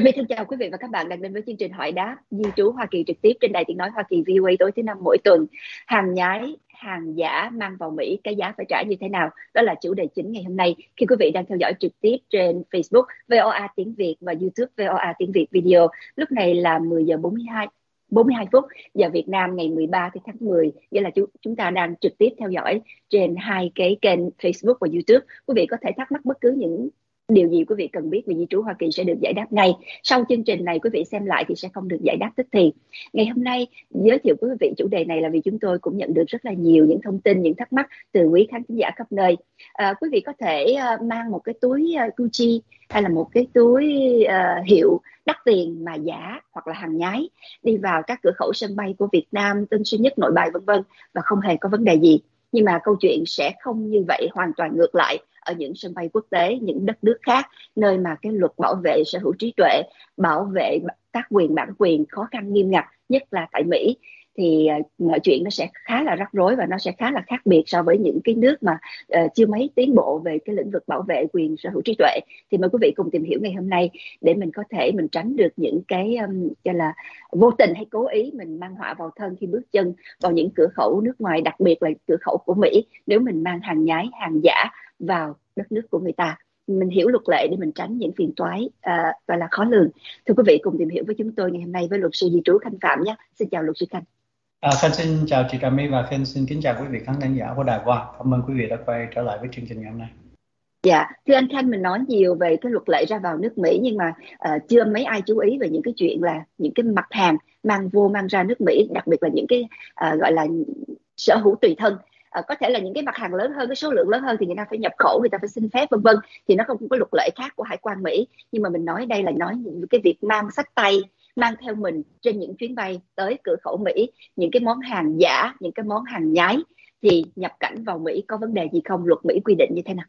Trâm My thân chào quý vị và các bạn đang đến với chương trình hỏi đáp di trú Hoa Kỳ trực tiếp trên đài tiếng nói Hoa Kỳ VOA tối thứ năm mỗi tuần. Hàng nhái, hàng giả mang vào Mỹ, cái giá phải trả như thế nào? Đó là chủ đề chính ngày hôm nay. Khi quý vị đang theo dõi trực tiếp trên Facebook VOA tiếng Việt và YouTube VOA tiếng Việt video. Lúc này là 10 giờ 42 phút giờ Việt Nam ngày 13 tháng 10, nghĩa là chúng ta đang trực tiếp theo dõi trên hai cái kênh Facebook và YouTube. Quý vị có thể thắc mắc bất cứ những điều gì quý vị cần biết về di trú Hoa Kỳ sẽ được giải đáp ngay. Sau chương trình này quý vị xem lại thì sẽ không được giải đáp tức thì. Ngày hôm nay giới thiệu quý vị chủ đề này là vì chúng tôi cũng nhận được rất là nhiều những thông tin, những thắc mắc từ quý khán giả khắp nơi. Quý vị có thể mang một cái túi Gucci hay là một cái túi hiệu đắt tiền mà giả hoặc là hàng nhái đi vào các cửa khẩu sân bay của Việt Nam, Tân Sơn Nhất, Nội Bài vân vân và không hề có vấn đề gì. Nhưng mà câu chuyện sẽ không như vậy, hoàn toàn ngược lại ở những sân bay quốc tế, những đất nước khác, nơi mà cái luật bảo vệ sở hữu trí tuệ, bảo vệ các quyền bản quyền khó khăn nghiêm ngặt, nhất là tại Mỹ, thì mọi chuyện nó sẽ khá là rắc rối và nó sẽ khá là khác biệt so với những cái nước mà chưa mấy tiến bộ về cái lĩnh vực bảo vệ quyền sở hữu trí tuệ. Thì mời quý vị cùng tìm hiểu ngày hôm nay để mình có thể mình tránh được những cái cho là vô tình hay cố ý mình mang họa vào thân khi bước chân vào những cửa khẩu nước ngoài, đặc biệt là cửa khẩu của Mỹ, nếu mình mang hàng nhái, hàng giả vào đất nước của người ta. Mình hiểu luật lệ để mình tránh những phiền toái gọi là khó lường. Thưa quý vị, cùng tìm hiểu với chúng tôi ngày hôm nay với luật sư di trú Khanh Phạm nhé. Xin chào luật sư Khanh. Khanh xin chào chị Trà My và Khanh xin kính chào quý vị khán giả của Đài Voa. Cảm ơn quý vị đã quay trở lại với chương trình ngày hôm nay. Dạ, thưa anh Khanh, mình nói nhiều về cái luật lệ ra vào nước Mỹ nhưng mà chưa mấy ai chú ý về những cái chuyện là những cái mặt hàng mang vô mang ra nước Mỹ, đặc biệt là những cái gọi là sở hữu tùy thân. Có thể là những cái mặt hàng lớn hơn, cái số lượng lớn hơn thì người ta phải nhập khẩu, người ta phải xin phép vân vân, thì nó không có luật lệ khác của hải quan Mỹ. Nhưng mà mình nói đây là nói những cái việc mang xách tay, mang theo mình trên những chuyến bay tới cửa khẩu Mỹ, những cái món hàng giả, những cái món hàng nhái thì nhập cảnh vào Mỹ có vấn đề gì không? Luật Mỹ quy định như thế nào?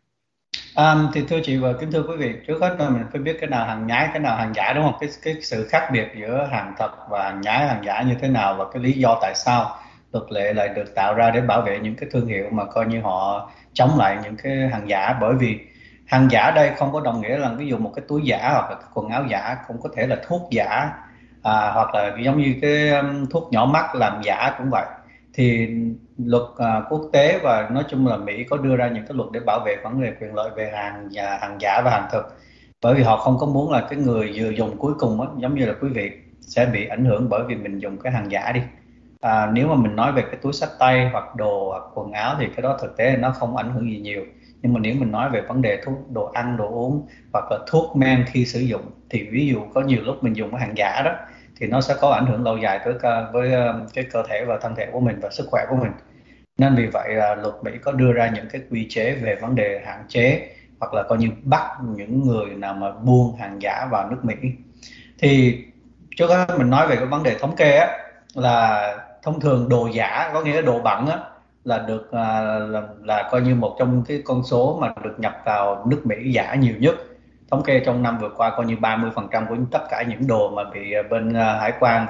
Thì thưa chị và kính thưa quý vị, trước hết mình phải biết cái nào hàng nhái, cái nào hàng giả, đúng không? Cái sự khác biệt giữa hàng thật và hàng nhái, hàng giả như thế nào, và cái lý do tại sao luật lệ lại được tạo ra để bảo vệ những cái thương hiệu mà coi như họ chống lại những cái hàng giả. Bởi vì hàng giả đây không có đồng nghĩa là ví dụ một cái túi giả hoặc là cái quần áo giả, cũng có thể là thuốc giả, hoặc là giống như cái thuốc nhỏ mắt làm giả cũng vậy. Thì luật quốc tế và nói chung là Mỹ có đưa ra những cái luật để bảo vệ vấn đề quyền lợi về hàng giả và hàng thực, bởi vì họ không có muốn là cái người vừa dùng cuối cùng á, giống như là quý vị sẽ bị ảnh hưởng bởi vì mình dùng cái hàng giả đi. Nếu mà mình nói về cái túi xách tay hoặc đồ hoặc quần áo thì cái đó thực tế nó không ảnh hưởng gì nhiều, nhưng mà nếu mình nói về vấn đề thuốc, đồ ăn, đồ uống hoặc là thuốc men khi sử dụng thì ví dụ có nhiều lúc mình dùng cái hàng giả đó thì nó sẽ có ảnh hưởng lâu dài với cái cơ thể và thân thể của mình và sức khỏe của mình. Nên vì vậy luật Mỹ có đưa ra những cái quy chế về vấn đề hạn chế hoặc là coi như bắt những người nào mà buôn hàng giả vào nước Mỹ. Thì trước đó mình nói về cái vấn đề thống kê á, là thông thường đồ giả, có nghĩa là đồ bẩn á, là được là coi như một trong cái con số mà được nhập vào nước Mỹ giả nhiều nhất. Thống kê trong năm vừa qua coi như 30% của tất cả những đồ mà bị bên hải quan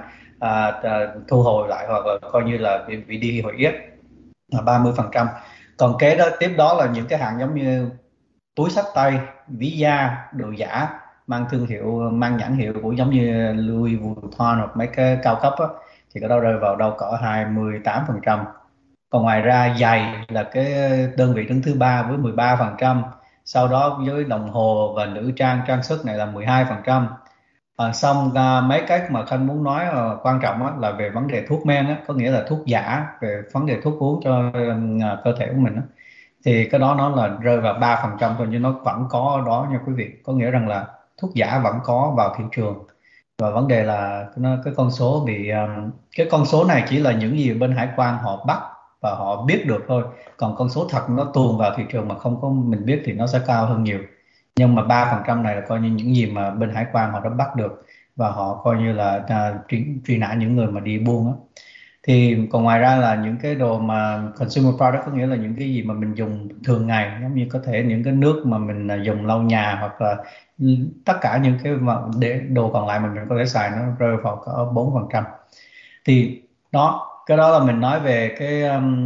thu hồi lại hoặc là coi như là bị đi hủy á, là 30%. Còn kế đó tiếp đó là những cái hàng giống như túi xách tay, ví da, đồ giả mang thương hiệu, mang nhãn hiệu của giống như Louis Vuitton hoặc mấy cái cao cấp á, thì cái đó rơi vào đâu cỡ 28%. Còn ngoài ra giày là cái đơn vị đứng thứ ba với 13%. Sau đó với đồng hồ và nữ trang, trang sức này là 12%. Xong mấy cái mà Khanh muốn nói quan trọng á, là về vấn đề thuốc men á, có nghĩa là thuốc giả, về vấn đề thuốc uống cho cơ thể của mình á, thì cái đó nó là rơi vào 3% thôi, nhưng nó vẫn có ở đó nha quý vị. Có nghĩa rằng là thuốc giả vẫn có vào thị trường, và vấn đề là cái con số bị cái con số này chỉ là những gì bên hải quan họ bắt và họ biết được thôi. Còn con số thật nó tuồn vào thị trường mà không có mình biết thì nó sẽ cao hơn nhiều. Nhưng mà 3% này là coi như những gì mà bên hải quan họ đã bắt được, và họ coi như là truy nã những người mà đi buôn á. Thì còn ngoài ra là những cái đồ mà consumer product, có nghĩa là những cái gì mà mình dùng thường ngày, giống như có thể những cái nước mà mình dùng lau nhà, hoặc là tất cả những cái mà để đồ còn lại mà mình có thể xài, nó rơi vào có 4%. Thì đó, cái đó là mình nói về cái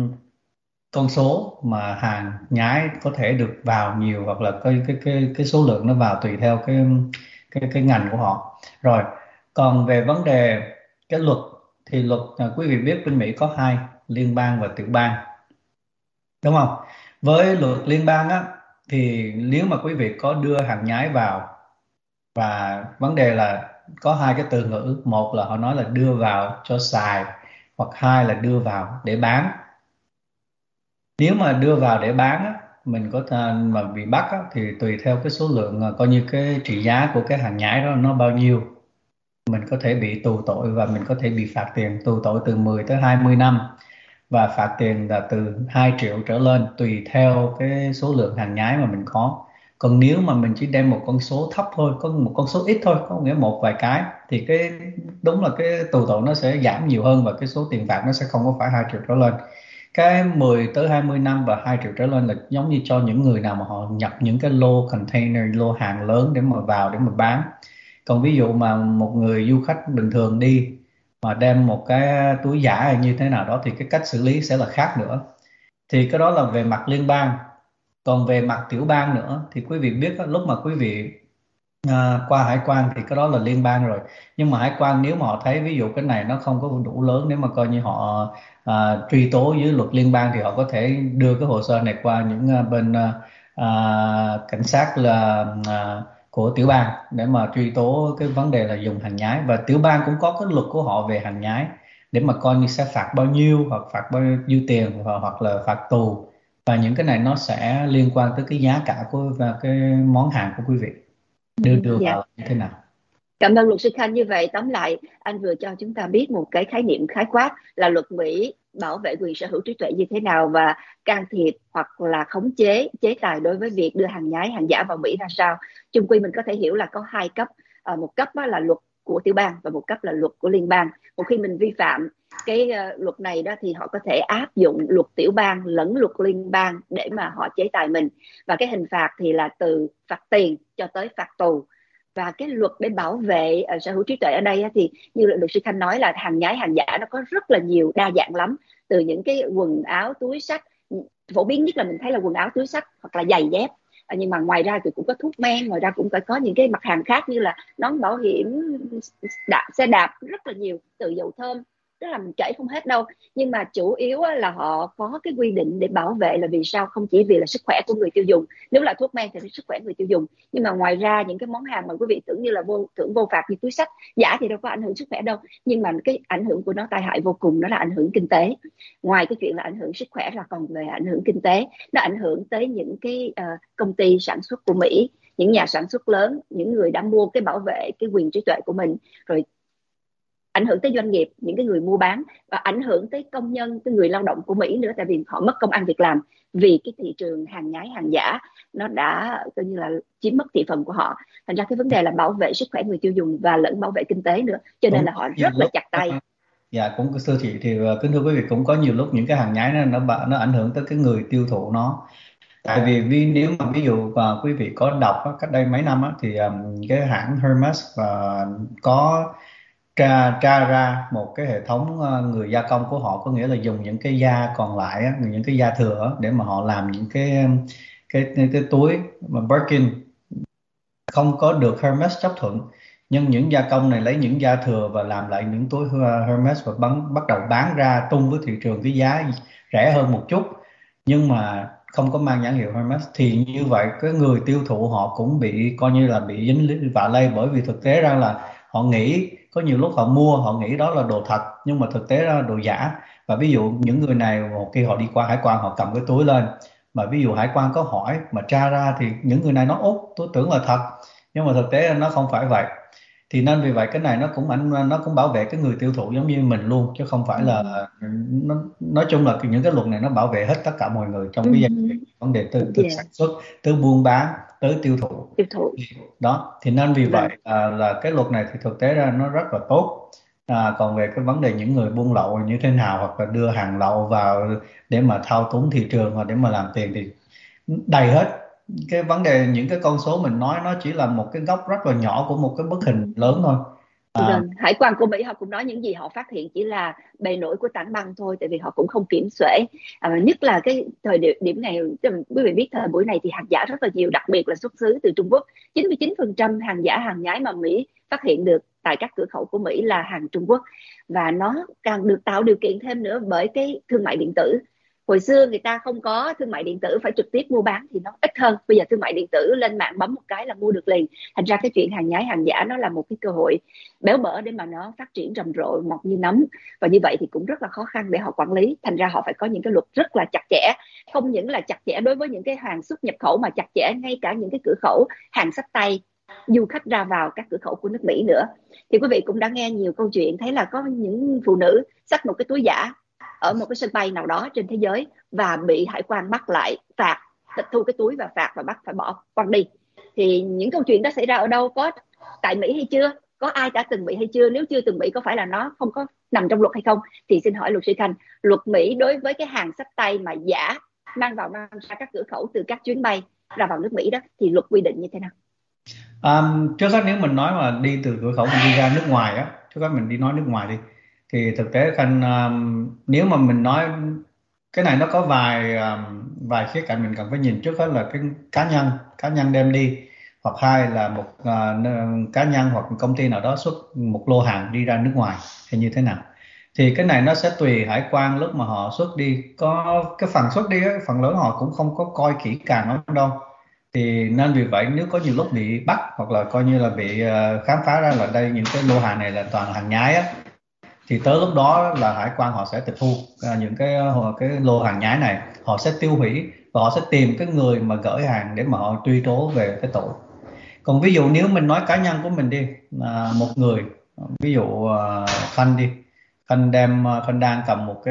con số mà hàng nhái có thể được vào nhiều, hoặc là cái số lượng nó vào tùy theo cái ngành của họ. Rồi còn về vấn đề cái luật thì luật, quý vị biết bên Mỹ có hai, liên bang và tiểu bang, đúng không? Với luật liên bang á, thì nếu mà quý vị có đưa hàng nhái vào, và vấn đề là có hai cái từ ngữ, một là họ nói là đưa vào cho xài, hoặc hai là đưa vào để bán. Nếu mà đưa vào để bán á, mình có thể mà bị bắt á, thì tùy theo cái số lượng, coi như cái trị giá của cái hàng nhái đó nó bao nhiêu, mình có thể bị tù tội và mình có thể bị phạt tiền, tù tội từ 10 tới 20 năm, và phạt tiền là từ 2 triệu trở lên tùy theo cái số lượng hàng nhái mà mình có. Còn nếu mà mình chỉ đem một con số thấp thôi, có một con số ít thôi, có nghĩa một vài cái, thì cái đúng là cái tù tội nó sẽ giảm nhiều hơn và cái số tiền phạt nó sẽ không có phải 2 triệu trở lên. Cái 10 tới 20 năm và 2 triệu trở lên là giống như cho những người nào mà họ nhập những cái lô container, lô hàng lớn để mà vào để mà bán. Còn ví dụ mà một người du khách bình thường đi mà đem một cái túi giả hay như thế nào đó thì cái cách xử lý sẽ là khác nữa. Thì cái đó là về mặt liên bang. Còn về mặt tiểu bang nữa thì quý vị biết lúc mà quý vị qua hải quan thì cái đó là liên bang rồi. Nhưng mà hải quan nếu mà họ thấy ví dụ cái này nó không có đủ lớn, nếu mà coi như họ truy tố dưới luật liên bang, thì họ có thể đưa cái hồ sơ này qua những bên cảnh sát là của tiểu bang để mà truy tố cái vấn đề là dùng hàng nhái. Và tiểu bang cũng có cái luật của họ về hàng nhái để mà coi như sẽ phạt bao nhiêu, hoặc phạt bao nhiêu tiền, hoặc là phạt tù. Và những cái này nó sẽ liên quan tới cái giá cả của và cái món hàng của quý vị đưa Dạ. vào như thế nào. Cảm ơn luật sư Khanh. Như vậy tóm lại anh vừa cho chúng ta biết một cái khái niệm khái quát là luật Mỹ bảo vệ quyền sở hữu trí tuệ như thế nào, và can thiệp hoặc là khống chế chế tài đối với việc đưa hàng nhái hàng giả vào Mỹ ra sao. Chung quy mình có thể hiểu là có hai cấp. Một cấp là luật của tiểu bang và một cấp là luật của liên bang. Một khi mình vi phạm cái luật này đó thì họ có thể áp dụng luật tiểu bang lẫn luật liên bang để mà họ chế tài mình, và cái hình phạt thì là từ phạt tiền cho tới phạt tù. Và cái luật để bảo vệ sở hữu trí tuệ ở đây thì như luật sư Khanh nói là hàng nhái hàng giả nó có rất là nhiều, đa dạng lắm, từ những cái quần áo túi xách, phổ biến nhất là mình thấy là quần áo túi xách hoặc là giày dép. Nhưng mà ngoài ra thì cũng có thuốc men, ngoài ra cũng phải có những cái mặt hàng khác như là nón bảo hiểm, xe đạp, rất là nhiều, từ dầu thơm, tức là mình kể không hết đâu. Nhưng mà chủ yếu là họ có cái quy định để bảo vệ là vì sao, không chỉ vì là sức khỏe của người tiêu dùng, nếu là thuốc men thì là sức khỏe người tiêu dùng, nhưng mà ngoài ra những cái món hàng mà quý vị tưởng như là vô phạt như túi xách giả thì đâu có ảnh hưởng sức khỏe đâu, nhưng mà cái ảnh hưởng của nó tai hại vô cùng, đó là ảnh hưởng kinh tế. Ngoài cái chuyện là ảnh hưởng sức khỏe là còn về ảnh hưởng kinh tế, nó ảnh hưởng tới những cái công ty sản xuất của Mỹ, những nhà sản xuất lớn, những người đã mua cái bảo vệ cái quyền trí tuệ của mình, rồi ảnh hưởng tới doanh nghiệp, những cái người mua bán, và ảnh hưởng tới công nhân, cái người lao động của Mỹ nữa, tại vì họ mất công ăn việc làm vì cái thị trường hàng nhái hàng giả nó đã coi như là chiếm mất thị phần của họ. Thành ra cái vấn đề là bảo vệ sức khỏe người tiêu dùng và lẫn bảo vệ kinh tế nữa, cho nên Cũng là họ nhiều rất là lúc chặt tay. dạ cũng thưa chị thì kính thưa quý vị, cũng có nhiều lúc những cái hàng nhái nó ảnh hưởng tới cái người tiêu thụ nó. Tại vì nếu mà ví dụ quý vị có đọc cách đây mấy năm thì cái hãng Hermes có tra ra một cái hệ thống người gia công của họ, có nghĩa là dùng những cái da còn lại những cái da thừa để mà họ làm những cái túi mà Birkin không có được Hermes chấp thuận. Nhưng những gia công này lấy những da thừa và làm lại những túi Hermes và bắt đầu bán ra tung với thị trường cái giá rẻ hơn một chút, nhưng mà không có mang nhãn hiệu Hermes. Thì như vậy cái người tiêu thụ họ cũng bị coi như là bị dính vạ lây, bởi vì thực tế ra là họ nghĩ, có nhiều lúc họ mua họ nghĩ đó là đồ thật nhưng mà thực tế ra là đồ giả. Và ví dụ những người này một khi họ đi qua hải quan, họ cầm cái túi lên mà ví dụ hải quan có hỏi mà tra ra thì những người này nói út tôi tưởng là thật, nhưng mà thực tế nó không phải vậy. Thì nên vì vậy cái này nó cũng bảo vệ cái người tiêu thụ giống như mình luôn, chứ không phải là nói chung là những cái luật này nó bảo vệ hết tất cả mọi người trong cái vấn đề từ Yeah. sản xuất tới buôn bán tới tiêu thụ. Đó thì nên vì vậy là cái luật này thì thực tế ra nó rất là tốt. Còn về cái vấn đề những người buôn lậu như thế nào, hoặc là đưa hàng lậu vào để mà thao túng thị trường hoặc để mà làm tiền thì đầy hết. Cái vấn đề những cái con số mình nói nó chỉ là một cái góc rất là nhỏ của một cái bức hình lớn thôi. Vâng, hải quan của Mỹ họ cũng nói những gì họ phát hiện chỉ là bề nổi của tảng băng thôi, tại vì họ cũng không kiểm soát. Nhất là cái thời điểm này, quý vị biết thời buổi này thì hàng giả rất là nhiều, đặc biệt là xuất xứ từ Trung Quốc. 99% hàng giả hàng nhái mà Mỹ phát hiện được tại các cửa khẩu của Mỹ là hàng Trung Quốc, và nó càng được tạo điều kiện thêm nữa bởi cái thương mại điện tử. Hồi xưa người ta không có thương mại điện tử, phải trực tiếp mua bán thì nó ít hơn. Bây giờ thương mại điện tử, lên mạng bấm một cái là mua được liền. Thành ra cái chuyện hàng nhái hàng giả nó là một cái cơ hội béo bở để mà nó phát triển rầm rộ, mọc như nấm. Và như vậy thì cũng rất là khó khăn để họ quản lý. Thành ra họ phải có những cái luật rất là chặt chẽ, không những là chặt chẽ đối với những cái hàng xuất nhập khẩu, mà chặt chẽ ngay cả những cái cửa khẩu hàng xách tay du khách ra vào các cửa khẩu của nước Mỹ nữa. Thì quý vị cũng đã nghe nhiều câu chuyện thấy là có những phụ nữ xách một cái túi giả ở một cái sân bay nào đó trên thế giới và bị hải quan bắt lại, phạt, tịch thu cái túi và phạt và bắt phải bỏ quăng đi. Thì những câu chuyện đó xảy ra ở đâu? Có tại Mỹ hay chưa? Có ai đã từng bị hay chưa? Nếu chưa từng bị, có phải là nó không có nằm trong luật hay không? Thì xin hỏi luật sư Khanh, luật Mỹ đối với cái hàng xách tay mà giả mang vào mang ra các cửa khẩu từ các chuyến bay ra vào nước Mỹ đó thì luật quy định như thế nào? Trước hết nếu mình nói mà đi từ cửa khẩu mình đi ra nước ngoài á, trước hết mình đi nói nước ngoài đi, thì thực tế Khanh, nếu mà mình nói cái này nó có vài khía cạnh mình cần phải nhìn. Trước hết là cái cá nhân đem đi, hoặc hai là một cá nhân hoặc một công ty nào đó xuất một lô hàng đi ra nước ngoài hay như thế nào. Thì cái này nó sẽ tùy hải quan lúc mà họ xuất đi. Có cái phần xuất đi ấy, phần lớn họ cũng không có coi kỹ càng lắm đâu. Thì nên vì vậy nếu có nhiều lúc bị bắt hoặc là coi như là bị khám phá ra là đây những cái lô hàng này là toàn hàng nhái á, thì tới lúc đó là hải quan họ sẽ tịch thu những cái lô hàng nhái này, họ sẽ tiêu hủy và họ sẽ tìm cái người mà gửi hàng để mà họ truy tố về cái tội. Còn ví dụ nếu mình nói cá nhân của mình đi, một người, ví dụ Khanh đi, Khanh đang cầm một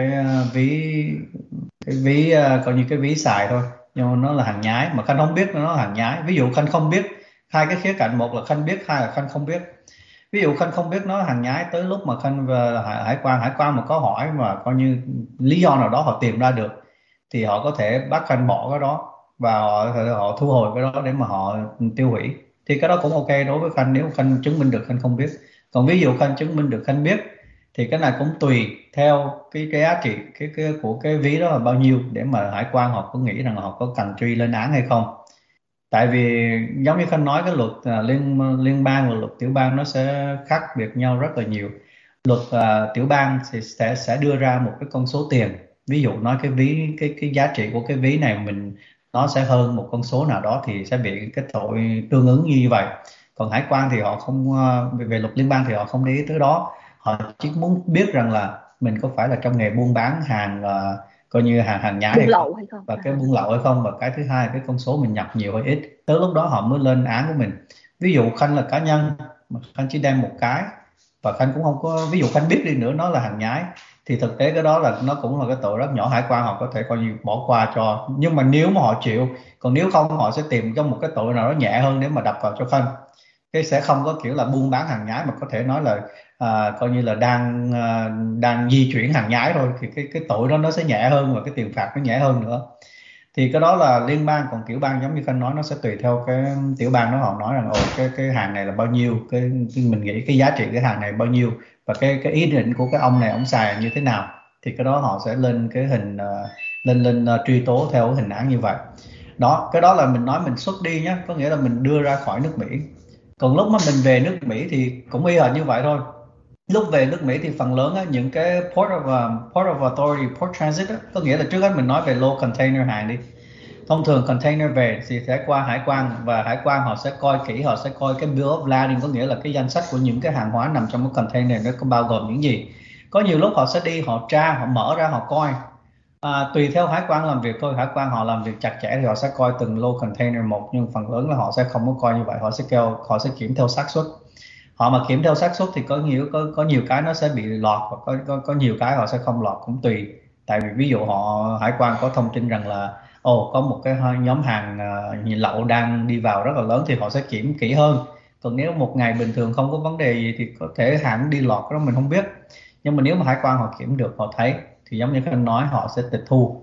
cái ví coi như cái ví xài thôi, nhưng mà nó là hàng nhái mà Khanh không biết nó là hàng nhái. Ví dụ Khanh không biết hai cái khía cạnh, một là Khanh biết, hai là Khanh không biết. Ví dụ Khanh không biết nó là hàng nhái, tới lúc mà Khanh về hải quan mà có hỏi mà coi như lý do nào đó họ tìm ra được thì họ có thể bắt Khanh bỏ cái đó và họ thu hồi cái đó để mà họ tiêu hủy. Thì cái đó cũng ok đối với Khanh nếu Khanh chứng minh được Khanh không biết. Còn ví dụ Khanh chứng minh được Khanh biết thì cái này cũng tùy theo cái giá trị của cái ví đó là bao nhiêu để mà hải quan họ có nghĩ rằng họ có cần truy lên án hay không. Tại vì giống như Khanh nói, cái luật liên bang và luật tiểu bang nó sẽ khác biệt nhau rất là nhiều. Luật tiểu bang thì sẽ đưa ra một cái con số tiền, ví dụ nói cái ví cái giá trị của cái ví này nó sẽ hơn một con số nào đó thì sẽ bị cái tội tương ứng như vậy. Còn hải quan thì họ không, về luật liên bang thì họ không để ý tới đó, họ chỉ muốn biết rằng là mình có phải là trong nghề buôn bán hàng coi như hàng nhái buôn lậu hay không, và cái buôn lậu hay không, và cái thứ hai cái con số mình nhập nhiều hay ít. Tới lúc đó họ mới lên án của mình. Ví dụ Khanh là cá nhân mà Khanh chỉ đem một cái và Khanh cũng không có, ví dụ Khanh biết đi nữa nó là hàng nhái, thì thực tế cái đó là nó cũng là cái tội rất nhỏ, hải quan họ có thể coi như bỏ qua cho. Nhưng mà nếu mà họ chịu, còn nếu không họ sẽ tìm cho một cái tội nào đó nhẹ hơn để mà đập vào cho Khanh. Cái sẽ không có kiểu là buôn bán hàng nhái mà có thể nói là coi như là đang di chuyển hàng nhái thôi, thì cái tội đó nó sẽ nhẹ hơn và cái tiền phạt nó nhẹ hơn nữa. Thì cái đó là liên bang. Còn tiểu bang giống như Khanh nói, nó sẽ tùy theo cái tiểu bang đó, họ nói rằng cái hàng này là bao nhiêu, mình nghĩ cái giá trị cái hàng này bao nhiêu và cái ý định của cái ông này ông xài như thế nào, thì cái đó họ sẽ lên cái hình lên truy tố theo hình án như vậy. Đó, cái đó là mình nói mình xuất đi nhé, có nghĩa là mình đưa ra khỏi nước Mỹ. Còn lúc mà mình về nước Mỹ thì cũng y hệt như vậy thôi. Lúc về nước Mỹ thì phần lớn á, những cái port of authority, port transit á, có nghĩa là trước hết mình nói về lô container hàng đi. Thông thường container về thì sẽ qua hải quan, và hải quan họ sẽ coi kỹ, họ sẽ coi cái bill of lading, có nghĩa là cái danh sách của những cái hàng hóa nằm trong cái container nó có bao gồm những gì. Có nhiều lúc họ sẽ đi, họ tra, họ mở ra, họ coi. Tùy theo hải quan làm việc thôi. Hải quan họ làm việc chặt chẽ thì họ sẽ coi từng lô container một, nhưng phần lớn là họ sẽ không có coi như vậy. Họ sẽ kiểm theo xác suất. Họ mà kiểm theo xác suất thì có nhiều cái nó sẽ bị lọt, và có nhiều cái họ sẽ không lọt, cũng tùy. Tại vì ví dụ hải quan có thông tin rằng là có một cái nhóm hàng lậu đang đi vào rất là lớn thì họ sẽ kiểm kỹ hơn. Còn nếu một ngày bình thường không có vấn đề gì thì có thể hàng đi lọt, đó mình không biết. Nhưng mà nếu mà hải quan họ kiểm được, họ thấy, thì giống như anh nói, họ sẽ tịch thu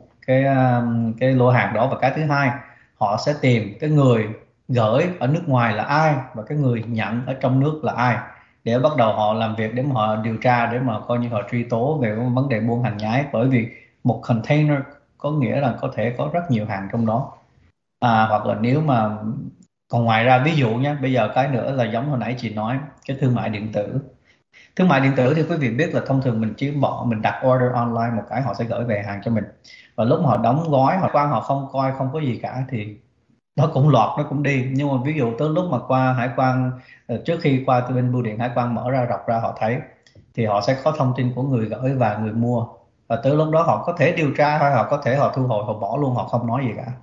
cái lô hàng đó. Và cái thứ hai, họ sẽ tìm cái người gửi ở nước ngoài là ai và cái người nhận ở trong nước là ai. để bắt đầu họ làm việc, để mà họ điều tra, để mà coi như họ truy tố về cái vấn đề buôn hàng nhái. Bởi vì một container có nghĩa là có thể có rất nhiều hàng trong đó. Hoặc là nếu mà còn ngoài ra, ví dụ nhé, bây giờ cái nữa là giống hồi nãy chị nói, cái thương mại điện tử. Thương mại điện tử thì quý vị biết là thông thường mình chỉ mình đặt order online một cái, họ sẽ gửi về hàng cho mình. Và lúc mà họ đóng gói, họ không coi, không có gì cả, thì nó cũng lọt, nó cũng đi. Nhưng mà ví dụ tới lúc mà qua hải quan, trước khi qua từ bên bưu điện hải quan mở ra, đọc ra họ thấy, thì họ sẽ có thông tin của người gửi và người mua. Và tới lúc đó họ có thể điều tra, hay họ có thể họ thu hồi, họ bỏ luôn, họ không nói gì cả.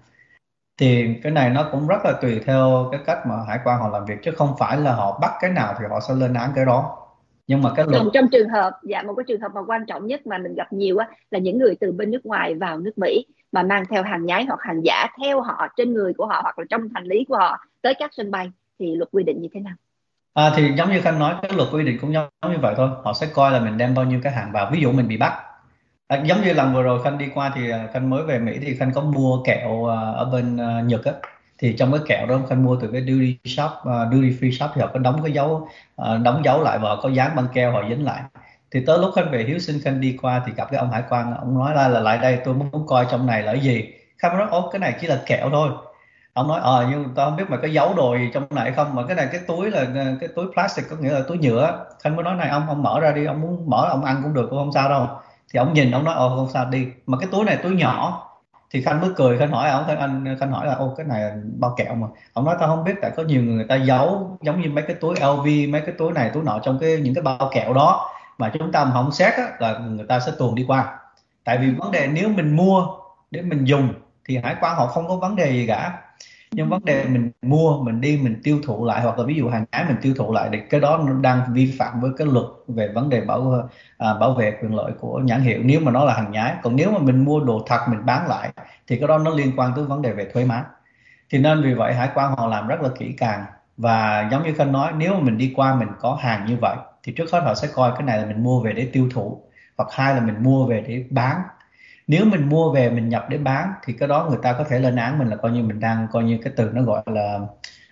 Thì cái này nó cũng rất là tùy theo cái cách mà hải quan họ làm việc, chứ không phải là họ bắt cái nào thì họ sẽ lên án cái đó. Nhưng mà cái luật. Còn trong trường hợp, một cái trường hợp mà quan trọng nhất mà mình gặp nhiều á, là những người từ bên nước ngoài vào nước Mỹ mà mang theo hàng nhái hoặc hàng giả theo họ, trên người của họ hoặc là trong hành lý của họ tới các sân bay, thì luật quy định như thế nào? Thì giống như Khanh nói, cái luật quy định cũng giống như vậy thôi. Họ sẽ coi là mình đem bao nhiêu cái hàng vào. Ví dụ mình bị bắt, giống như lần vừa rồi Khanh đi qua thì Khanh mới về Mỹ, thì Khanh có mua kẹo ở bên Nhật á. Thì trong cái kẹo đó Khanh mua từ cái duty shop, duty free shop, thì họ có đóng cái dấu, đóng dấu lại, và họ có dán băng keo họ dính lại. Thì tới lúc Khanh về Hiếu Sinh, Khanh đi qua thì gặp cái ông hải quan, ông nói là lại đây, tôi muốn coi trong này là cái gì. Khanh nói ố, cái này chỉ là kẹo thôi. Ông nói nhưng tao không biết mà có giấu đồ gì trong này không, mà cái này cái túi là cái túi plastic, có nghĩa là túi nhựa. Khanh mới nói này, ông mở ra đi, ông muốn mở ông ăn cũng được, cũng không sao đâu. Thì ông nhìn, ông nói không sao đi, mà cái túi này túi nhỏ. Thì Khanh mới cười, Khanh hỏi ông, Khanh hỏi là cái này là bao kẹo mà. Ông nói tao không biết, tại có nhiều người ta giấu giống như mấy cái túi LV, mấy cái túi này túi nọ trong những cái bao kẹo đó, mà chúng ta mà không xét á, là người ta sẽ tuồn đi qua. Tại vì vấn đề nếu mình mua để mình dùng thì hải quan họ không có vấn đề gì cả. Nhưng vấn đề mình mua, mình đi mình tiêu thụ lại, hoặc là ví dụ hàng nhái mình tiêu thụ lại, thì cái đó nó đang vi phạm với cái luật về vấn đề bảo vệ quyền lợi của nhãn hiệu, nếu mà nó là hàng nhái. Còn nếu mà mình mua đồ thật mình bán lại, thì cái đó nó liên quan tới vấn đề về thuế má. Thì nên vì vậy hải quan họ làm rất là kỹ càng. Và giống như Khanh nói, nếu mà mình đi qua mình có hàng như vậy, thì trước hết họ sẽ coi cái này là mình mua về để tiêu thụ, hoặc hai là mình mua về để bán. Nếu mình mua về mình nhập để bán, thì cái đó người ta có thể lên án mình là coi như mình đang, coi như cái từ nó gọi là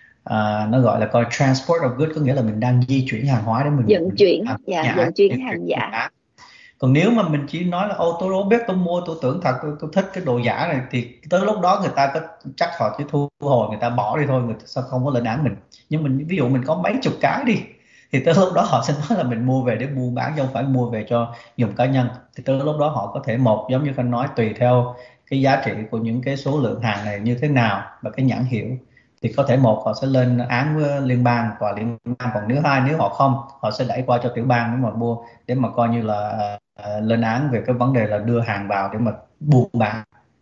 coi transport of goods, có nghĩa là mình đang di chuyển hàng hóa để mình Vận chuyển, nhã, vận chuyển di chuyển hàng hàng giả. nhã. Còn nếu mà mình chỉ nói là tôi đâu biết, tôi mua, tôi tưởng thật, tôi thích cái đồ giả này, thì tới lúc đó người ta có chắc họ chỉ thu hồi, người ta bỏ đi thôi, người ta sao không có lên án mình. Nhưng mình ví dụ mình có mấy chục cái đi, thì tới lúc đó họ sẽ nói là mình mua về để buôn bán, chứ không phải mua về cho dùng cá nhân. Thì tới lúc đó họ có thể, một, giống như Khanh nói, tùy theo cái giá trị của những cái số lượng hàng này như thế nào và cái nhãn hiệu, thì có thể, một, họ sẽ lên án với liên bang, tòa liên bang. Còn nếu họ không, họ sẽ đẩy qua cho tiểu bang để mà mua, để mà coi như là lên án về cái vấn đề là đưa hàng vào để mà buôn bán.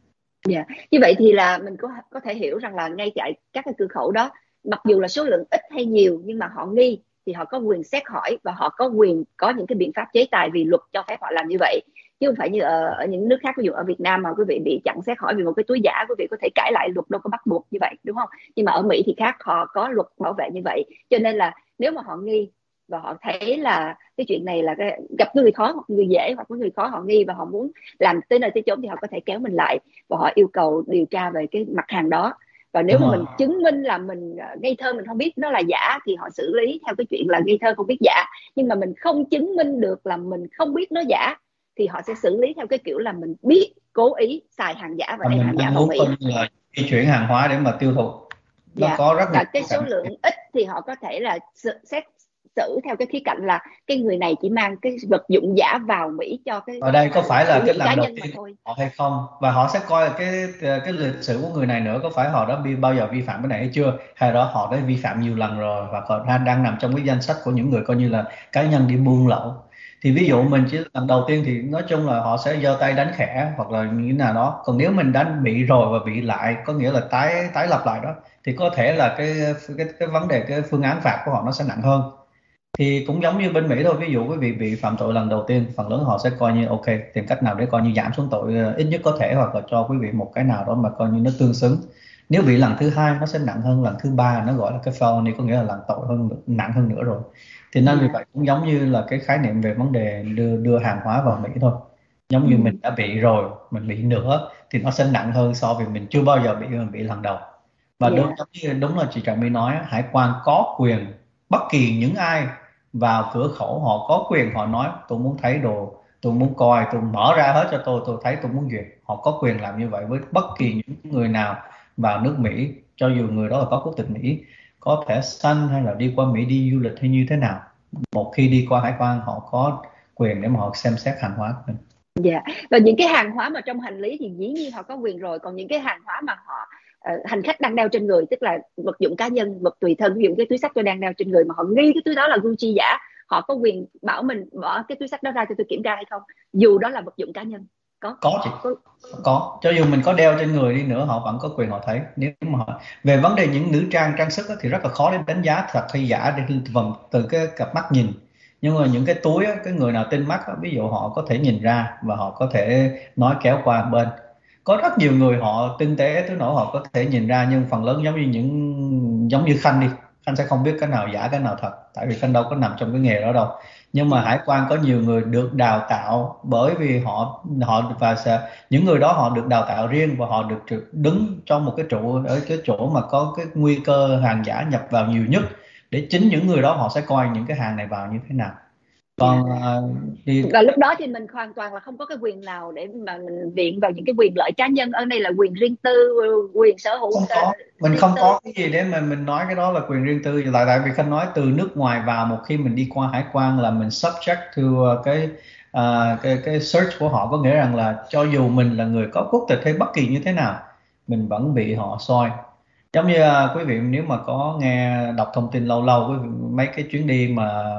Như vậy thì là mình có thể hiểu rằng là ngay tại các cái cửa khẩu đó, mặc dù là số lượng ít hay nhiều, nhưng mà họ nghi thì họ có quyền xét hỏi, và họ có quyền có những cái biện pháp chế tài vì luật cho phép họ làm như vậy. Chứ không phải như ở những nước khác, ví dụ ở Việt Nam mà quý vị bị chặn xét hỏi vì một cái túi giả, quý vị có thể cãi lại, luật đâu có bắt buộc như vậy, đúng không? Nhưng mà ở Mỹ thì khác, họ có luật bảo vệ như vậy. Cho nên là nếu mà họ nghi và họ thấy là cái chuyện này là gặp người khó hoặc người dễ, hoặc có người khó họ nghi và họ muốn làm tới nơi tới chốn, thì họ có thể kéo mình lại và họ yêu cầu điều tra về cái mặt hàng đó. Và nếu Đúng mà rồi. mình chứng minh là mình ngây thơ, mình không biết nó là giả, thì họ xử lý theo cái chuyện là ngây thơ không biết giả. Nhưng mà mình không chứng minh được là mình không biết nó giả, thì họ sẽ xử lý theo cái kiểu là mình biết cố ý xài hàng giả và Và đem mình hàng giả đang vào muốn coi Mỹ. như là di chuyển hàng hóa để mà tiêu thụ. Nó Dạ. có rất nhiều Và cái khía số cạnh. lượng ít thì họ có thể là xét xử theo cái khía cạnh là cái người này chỉ mang cái vật dụng giả vào Mỹ cho cái Ở đây có phải sử là cái dụng cá lần đầu nhân mà tiên thôi. họ hay không, và họ sẽ coi là cái lịch sử của người này nữa, có phải họ đã bao giờ vi phạm cái này hay chưa, hay đó họ đã vi phạm nhiều lần rồi và họ đang nằm trong cái danh sách của những người coi như là cá nhân đi buôn lậu. Thì ví dụ Dạ. mình chỉ lần đầu tiên thì nói chung là họ sẽ giơ tay đánh khẽ hoặc là như thế nào đó. Còn nếu mình đánh bị rồi và bị lại, có nghĩa là tái tái lập lại đó, thì có thể là cái vấn đề, cái phương án phạt của họ nó sẽ nặng hơn. Thì cũng giống như bên Mỹ thôi, ví dụ quý vị bị phạm tội lần đầu tiên, phần lớn họ sẽ coi như ok, tìm cách nào để coi như giảm xuống tội ít nhất có thể, hoặc là cho quý vị một cái nào đó mà coi như nó tương xứng. Nếu bị lần thứ hai nó sẽ nặng hơn lần thứ ba, nó gọi là cái felony, có nghĩa là lần tội hơn, nặng hơn nữa rồi. Thì nên vì Dạ. vậy cũng giống như là cái khái niệm về vấn đề đưa hàng hóa vào Mỹ thôi. Giống như mình Ừ. đã bị rồi, mình bị nữa thì nó sẽ nặng hơn so với mình chưa bao giờ bị lần đầu. Và đúng, Dạ. giống như đúng là chị Trà My nói, hải quan có quyền bất kỳ những ai vào cửa khẩu, họ có quyền họ nói tôi muốn thấy đồ, tôi muốn coi, tôi mở ra hết cho tôi thấy, tôi muốn duyệt. Họ có quyền làm như vậy với bất kỳ những người nào vào nước Mỹ, cho dù người đó là có quốc tịch Mỹ, có thẻ xanh hay là đi qua Mỹ đi du lịch hay như thế nào. Một khi đi qua hải quan, họ có quyền để mà họ xem xét hàng hóa của mình. Dạ. Và những cái hàng hóa mà trong hành lý thì dĩ nhiên họ có quyền rồi, còn những cái hàng hóa mà hành khách đang đeo trên người, tức là vật dụng cá nhân, vật tùy thân, ví dụ cái túi xách tôi đang đeo trên người mà họ nghi cái túi đó là Gucci giả, họ có quyền bảo mình bỏ cái túi xách đó ra cho tôi kiểm tra hay không, dù đó là vật dụng cá nhân. Có chị, có có, cho dù mình có đeo trên người đi nữa họ vẫn có quyền họ thấy. Nếu mà về vấn đề những nữ trang trang sức thì rất là khó để đánh giá thật hay giả từ cái cặp mắt nhìn. Nhưng mà những cái túi cái người nào tinh mắt ví dụ họ có thể nhìn ra và họ có thể nói kéo qua bên. Có rất nhiều người họ tinh tế tới nỗi họ có thể nhìn ra, nhưng phần lớn giống như Khanh đi, Khanh sẽ không biết cái nào giả cái nào thật, tại vì Khanh đâu có nằm trong cái nghề đó đâu. Nhưng mà hải quan có nhiều người được đào tạo, bởi vì họ họ những người đó họ được đào tạo riêng và họ được đứng trong một cái trụ ở cái chỗ mà có cái nguy cơ hàng giả nhập vào nhiều nhất, để chính những người đó họ sẽ coi những cái hàng này vào như thế nào. Dạ. Còn đi Và lúc đó thì mình hoàn toàn là không có cái quyền nào để mà mình viện vào những cái quyền lợi cá nhân. Ở đây là quyền riêng tư, quyền sở hữu không có, mình riêng không tư. có cái gì để mà mình nói cái đó là quyền riêng tư. Tại vì Khanh nói từ nước ngoài vào, một khi mình đi qua hải quan là mình subject to cái search của họ, có nghĩa rằng là cho dù mình là người có quốc tịch hay bất kỳ như thế nào, mình vẫn bị họ soi. Giống như quý vị nếu mà có nghe đọc thông tin lâu lâu mấy cái chuyến đi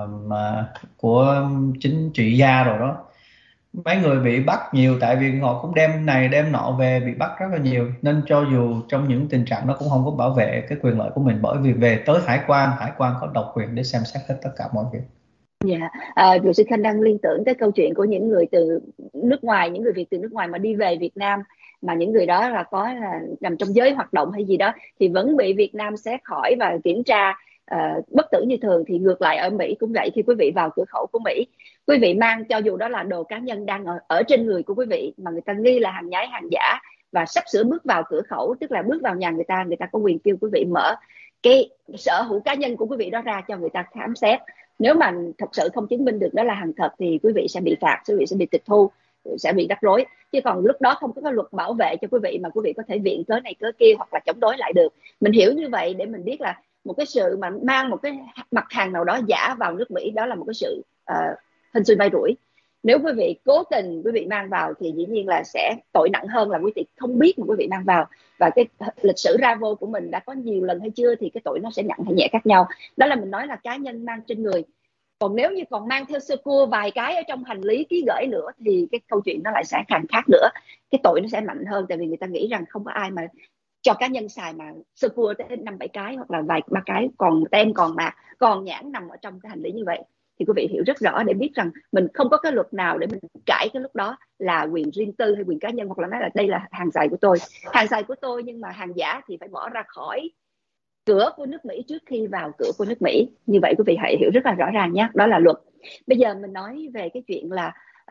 mà của chính trị gia rồi đó, mấy người bị bắt nhiều tại vì họ cũng đem này đem nọ về, bị bắt rất là nhiều. Nên cho dù trong những tình trạng đó cũng không có bảo vệ cái quyền lợi của mình, bởi vì về tới hải quan có độc quyền để xem xét hết tất cả mọi việc. Dạ, luật sư Khanh đang liên tưởng tới câu chuyện của những người từ nước ngoài, những người Việt từ nước ngoài mà đi về Việt Nam, mà những người đó là nằm trong giới hoạt động hay gì đó thì vẫn bị Việt Nam xét hỏi và kiểm tra bất tử như thường. Thì ngược lại ở Mỹ cũng vậy, khi quý vị vào cửa khẩu của Mỹ, quý vị mang cho dù đó là đồ cá nhân đang ở trên người của quý vị mà người ta nghi là hàng nhái hàng giả, và sắp sửa bước vào cửa khẩu, tức là bước vào nhà người ta có quyền kêu quý vị mở cái sở hữu cá nhân của quý vị đó ra cho người ta khám xét. Nếu mà thật sự không chứng minh được đó là hàng thật thì quý vị sẽ bị phạt, quý vị sẽ bị tịch thu, sẽ bị rắc rối. Chứ còn lúc đó không có cái luật bảo vệ cho quý vị mà quý vị có thể viện cớ này cớ kia hoặc là chống đối lại được. Mình hiểu như vậy để mình biết là một cái sự mà mang một cái mặt hàng nào đó giả vào nước Mỹ, đó là một cái sự hên xui may rủi. Nếu quý vị cố tình quý vị mang vào thì dĩ nhiên là sẽ tội nặng hơn là quý vị không biết mà quý vị mang vào. Và cái lịch sử ra vô của mình đã có nhiều lần hay chưa thì cái tội nó sẽ nặng hay nhẹ khác nhau. Đó là mình nói là cá nhân mang trên người. Còn nếu như còn mang theo sơ cua vài cái ở trong hành lý ký gửi nữa thì cái câu chuyện nó lại sẽ càng khác nữa, cái tội nó sẽ mạnh hơn. Tại vì người ta nghĩ rằng không có ai mà cho cá nhân xài mà sơ cua tới 5-7 cái hoặc là vài ba cái, còn tem còn mạc còn nhãn nằm ở trong cái hành lý như vậy. Thì quý vị hiểu rất rõ để biết rằng mình không có cái luật nào để mình cãi cái lúc đó là quyền riêng tư hay quyền cá nhân, hoặc là nói là đây là hàng xài của tôi, hàng xài của tôi, nhưng mà hàng giả thì phải bỏ ra khỏi cửa của nước Mỹ trước khi vào cửa của nước Mỹ. Như vậy quý vị hãy hiểu rất là rõ ràng nhé, đó là luật. Bây giờ mình nói về cái chuyện là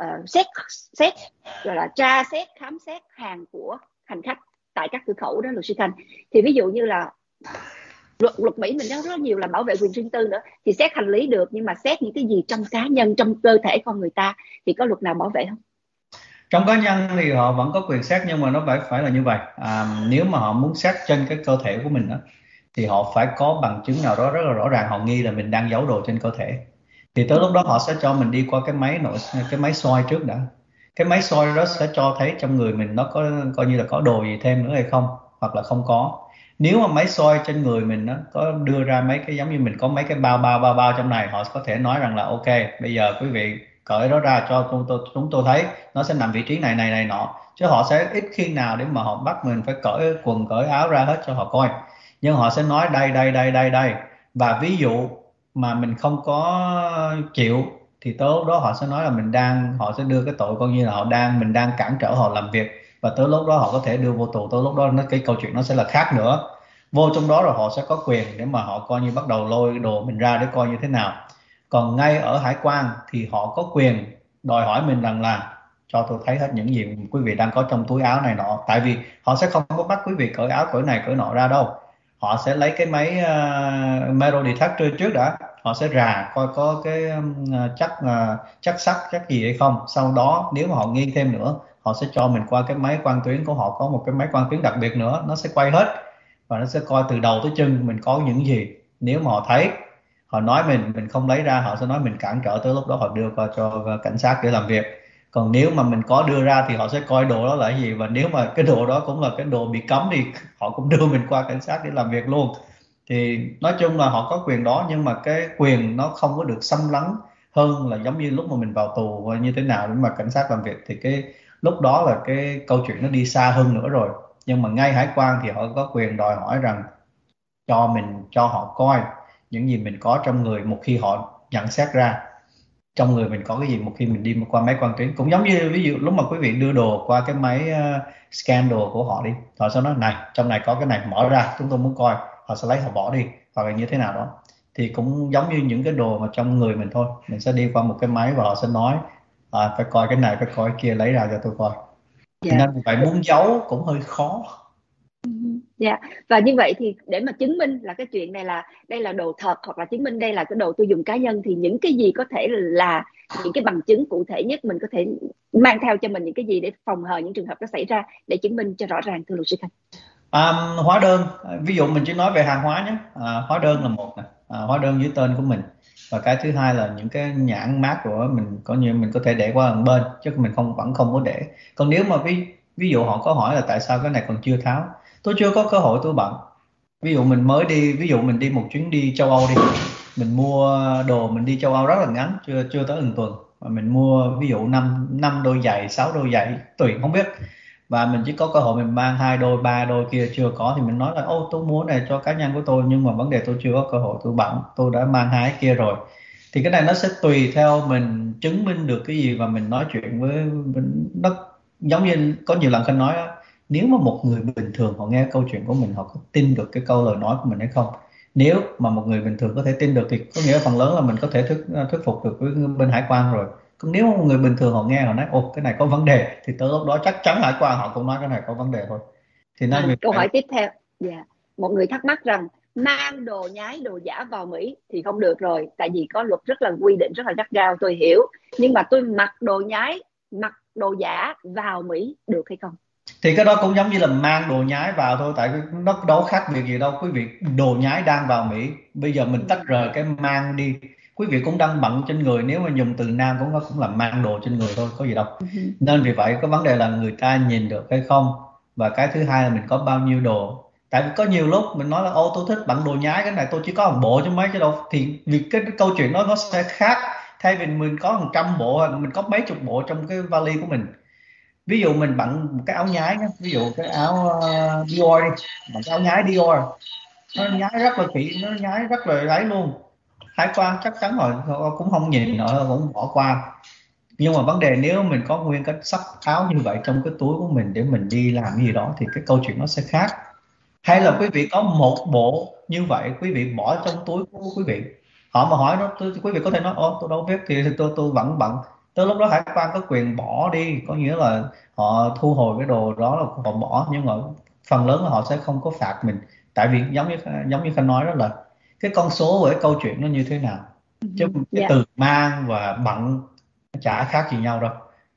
xét gọi là tra xét khám xét hàng của hành khách tại các cửa khẩu đó, luật sư Khanh. Thì ví dụ như là luật Mỹ mình nói rất nhiều là bảo vệ quyền riêng tư nữa, thì xét hành lý được, nhưng mà xét những cái gì trong cá nhân, trong cơ thể con người ta thì có luật nào bảo vệ không? Trong cá nhân thì họ vẫn có quyền xét, nhưng mà nó phải là như vậy. Nếu mà họ muốn xét trên cái cơ thể của mình đó, thì họ phải có bằng chứng nào đó rất là rõ ràng, họ nghi là mình đang giấu đồ trên cơ thể, thì tới lúc đó họ sẽ cho mình đi qua cái máy soi trước đã. Cái máy soi đó sẽ cho thấy trong người mình nó có coi như là có đồ gì thêm nữa hay không, hoặc là không có. Nếu mà máy soi trên người mình nó có đưa ra mấy cái giống như mình có mấy cái bao trong này, họ có thể nói rằng là ok, bây giờ quý vị cởi nó ra cho chúng tôi thấy nó sẽ nằm vị trí này nọ. Chứ họ sẽ ít khi nào để mà họ bắt mình phải cởi quần cởi áo ra hết cho họ coi, nhưng họ sẽ nói đây. Và ví dụ mà mình không có chịu thì tới lúc đó họ sẽ nói là họ sẽ đưa cái tội coi như là mình đang cản trở họ làm việc, và tới lúc đó họ có thể đưa vô tù. Tới lúc đó cái câu chuyện nó sẽ là khác nữa. Vô trong đó rồi họ sẽ có quyền để mà họ coi như bắt đầu lôi đồ mình ra để coi như thế nào. Còn ngay ở hải quan thì họ có quyền đòi hỏi mình rằng là cho tôi thấy hết những gì quý vị đang có trong túi áo này nọ. Tại vì họ sẽ không có bắt quý vị cởi áo cởi này cởi nọ ra đâu, họ sẽ lấy cái máy metal detector trước đã, họ sẽ rà coi có cái chắc sắt chắc gì hay không. Sau đó nếu mà họ nghi thêm nữa, họ sẽ cho mình qua cái máy quang tuyến của họ, có một cái máy quang tuyến đặc biệt nữa, nó sẽ quay hết và nó sẽ coi từ đầu tới chân mình có những gì. Nếu mà họ thấy, họ nói mình không lấy ra, họ sẽ nói mình cản trở, tới lúc đó họ đưa qua cho cảnh sát để làm việc. Còn nếu mà mình có đưa ra thì họ sẽ coi đồ đó là cái gì, và nếu mà cái đồ đó cũng là cái đồ bị cấm thì họ cũng đưa mình qua cảnh sát để làm việc luôn. Thì nói chung là họ có quyền đó, nhưng mà cái quyền nó không có được xâm lấn hơn là giống như lúc mà mình vào tù như thế nào để mà cảnh sát làm việc. Thì cái lúc đó là cái câu chuyện nó đi xa hơn nữa rồi. Nhưng mà ngay hải quan thì họ có quyền đòi hỏi rằng cho họ coi những gì mình có trong người một khi họ nhận xét ra trong người mình có cái gì một khi mình đi qua máy quang tuyến. Cũng giống như ví dụ lúc mà quý vị đưa đồ qua cái máy scan đồ của họ đi, họ sẽ nói này, trong này có cái này, mở ra chúng tôi muốn coi, họ sẽ lấy họ bỏ đi hoặc là như thế nào đó. Thì cũng giống như những cái đồ mà trong người mình thôi, mình sẽ đi qua một cái máy và họ sẽ nói phải coi cái này, phải coi cái kia, lấy ra cho tôi coi. Thì Dạ. nên vậy muốn giấu cũng hơi khó. Dạ. Và như vậy thì để mà chứng minh là cái chuyện này là đây là đồ thật, hoặc là chứng minh đây là cái đồ tiêu dùng cá nhân, thì những cái gì có thể là những cái bằng chứng cụ thể nhất, mình có thể mang theo cho mình những cái gì để phòng hờ những trường hợp đó xảy ra, để chứng minh cho rõ ràng, thưa luật sư Khanh? Hóa đơn, ví dụ mình chỉ nói về hàng hóa nhé. Hóa đơn là một nè, hóa đơn dưới tên của mình, và cái thứ hai là những cái nhãn mác của mình, có như mình có thể để qua một bên chứ mình vẫn không có để. Còn nếu mà ví dụ họ có hỏi là tại sao cái này còn chưa tháo, tôi chưa có cơ hội, tôi bận. Ví dụ mình mới đi, ví dụ mình đi một chuyến đi châu Âu đi, mình mua đồ, mình đi châu Âu rất là ngắn, chưa chưa tới 1 tuần, mà mình mua ví dụ 5 đôi giày, 6 đôi giày tùy không biết, và mình chỉ có cơ hội mình mang 2 đôi 3 đôi kia chưa có, thì mình nói là ô tôi mua này cho cá nhân của tôi, nhưng mà vấn đề tôi chưa có cơ hội, tôi bận, tôi đã mang 2 cái kia rồi. Thì cái này nó sẽ tùy theo mình chứng minh được cái gì và mình nói chuyện với nó. Giống như có nhiều lần Khanh nói á, nếu mà một người bình thường họ nghe câu chuyện của mình, họ có tin được cái câu lời nói của mình hay không. Nếu mà một người bình thường có thể tin được thì có nghĩa phần lớn là mình có thể thuyết phục được với bên hải quan rồi. Còn nếu một người bình thường họ nghe, họ nói ồ cái này có vấn đề, thì tới lúc đó chắc chắn hải quan họ cũng nói cái này có vấn đề thôi. Thì nên vì Câu vậy hỏi tiếp theo. Dạ. Một người thắc mắc rằng mang đồ nhái, đồ giả vào Mỹ thì không được rồi, tại vì có luật rất là quy định rất là gắt gao, tôi hiểu, nhưng mà tôi mặc đồ nhái, mặc đồ giả vào Mỹ được hay không? thì cái đó cũng giống như là mang đồ nhái vào thôi, tại nó đâu khác biệt gì đâu quý vị. Đồ nhái đang vào Mỹ, bây giờ mình tách rời cái mang đi, quý vị cũng đang bận trên người, nếu mà dùng từ nam cũng là mang đồ trên người thôi, có gì đâu. Nên vì vậy có vấn đề là người ta nhìn được hay không, và cái thứ hai là mình có bao nhiêu đồ. Tại vì có nhiều lúc mình nói là ô tôi thích bận đồ nhái, cái này tôi chỉ có 1 bộ chứ mấy chứ đâu, thì vì cái câu chuyện đó nó sẽ khác. Thay vì mình có 100 bộ hoặc mình có mấy chục bộ trong cái vali của mình. Ví dụ mình bận một cái áo nhái nhé, ví dụ cái áo Dior đi, bằng cái áo nhái Dior, nó nhái rất là kỹ, nó nhái rất là ấy luôn, hải quan chắc chắn rồi họ cũng không nhìn, họ cũng bỏ qua. Nhưng mà vấn đề nếu mình có nguyên cái sắp áo như vậy trong cái túi của mình để mình đi làm cái gì đó thì cái câu chuyện nó sẽ khác. Hay là quý vị có 1 bộ như vậy, quý vị bỏ trong túi của quý vị, họ mà hỏi nó, quý vị có thể nói ô tôi đâu biết, thì tôi vẫn bận. Tới lúc đó hải quan có quyền bỏ đi, có nghĩa là họ thu hồi cái đồ đó, là họ bỏ, nhưng mà phần lớn là họ sẽ không có phạt mình. Tại vì giống như Khanh nói đó, là cái con số của cái câu chuyện nó như thế nào, chứ cái Dạ. từ mang và bận nó chả khác gì nhau đâu.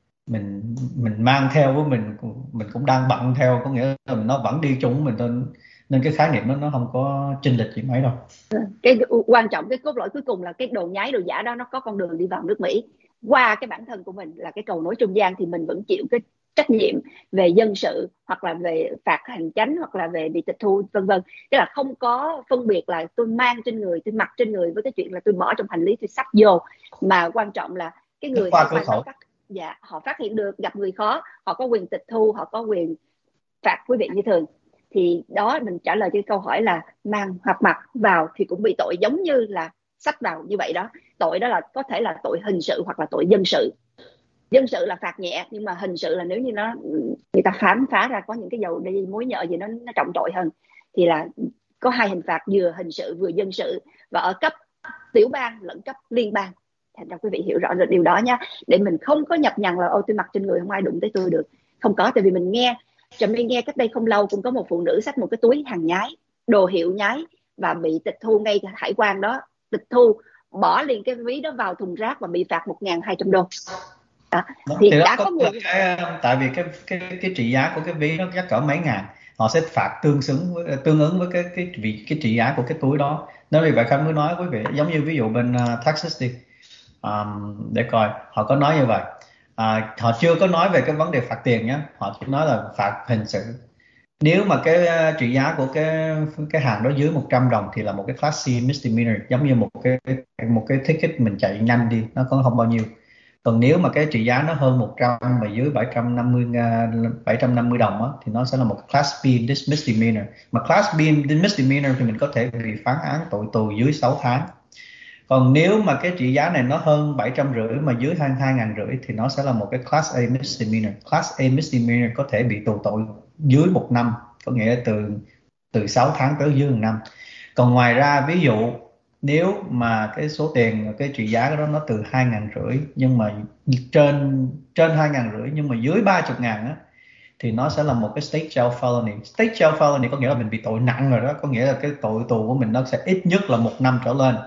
Mình mang theo với mình cũng đang bận theo, có nghĩa là nó vẫn đi chung với mình thôi, nên cái khái niệm nó không có chênh lệch gì mấy đâu. Cái quan trọng, cái cốt lõi cuối cùng là cái đồ nhái, đồ giả đó nó có con đường đi vào nước Mỹ qua cái bản thân của mình là cái cầu nối trung gian, thì mình vẫn chịu cái trách nhiệm về dân sự, hoặc là về phạt hành chánh, hoặc là về bị tịch thu, vân vân. Tức là không có phân biệt là tôi mang trên người, tôi mặc trên người, với cái chuyện là tôi bỏ trong hành lý, tôi xách vô. Mà quan trọng là cái Nó người hải qua cửa quan đó khẩu. phát, dạ, họ phát hiện được, gặp người khó, họ có quyền tịch thu, họ có quyền phạt quý vị như thường. Thì đó, mình trả lời cho câu hỏi là mang hoặc mặc vào thì cũng bị tội giống như là sách vào như vậy đó. Tội đó là có thể là tội hình sự hoặc là tội dân sự. Dân sự là phạt nhẹ, nhưng mà hình sự là nếu như nó, người ta khám phá ra có những cái dầu đi mối nhợ gì nó trọng tội hơn, thì là có 2 hình phạt, vừa hình sự vừa dân sự, và ở cấp tiểu bang lẫn cấp liên bang. Thành ra quý vị hiểu rõ được điều đó nha, để mình không có nhập nhằng là ô tôi mặc trên người không ai đụng tới tôi được. Không có, tại vì mình nghe, Trà My nghe cách đây không lâu cũng có một phụ nữ xách một cái túi hàng nhái đồ hiệu nhái và bị tịch thu ngay hải quan đó, tịch thu, bỏ liền cái ví đó vào thùng rác và bị phạt $1.200. Đó. Thì Thì đó đã có có người như vậy. tại vì cái trị giá của cái ví nó chắc cỡ mấy ngàn, họ sẽ phạt tương ứng với cái trị giá của cái túi đó. Nên vì vậy Khanh mới nói quý vị, giống như ví dụ bên Texas đi, để coi họ có nói như vậy. Họ chưa có nói về cái vấn đề phạt tiền nhé, họ chỉ nói là phạt hình sự. Nếu mà cái trị giá của cái hàng đó dưới $100 thì là một cái class C misdemeanor, giống như một cái ticket mình chạy nhanh đi, nó có không bao nhiêu. Còn nếu mà cái trị giá nó hơn 100 mà dưới 750 đồng á, thì nó sẽ là một class B misdemeanor. Mà class B misdemeanor thì mình có thể bị phán án tội tù dưới 6 tháng. Còn nếu mà cái trị giá này nó hơn 750 mà dưới 2.500 thì nó sẽ là một cái class A misdemeanor. Class A misdemeanor có thể bị tù tội dưới 1 năm, có nghĩa là từ 6 tháng tới dưới 1 năm. Còn ngoài ra, ví dụ nếu mà cái số tiền, cái trị giá đó nó từ 2.500 nhưng mà trên 2.500 nhưng mà dưới 30.000 á, thì nó sẽ là một cái state jail felony. State jail felony có nghĩa là mình bị tội nặng rồi đó, có nghĩa là cái tội tù của mình nó sẽ ít nhất là 1 năm trở lên.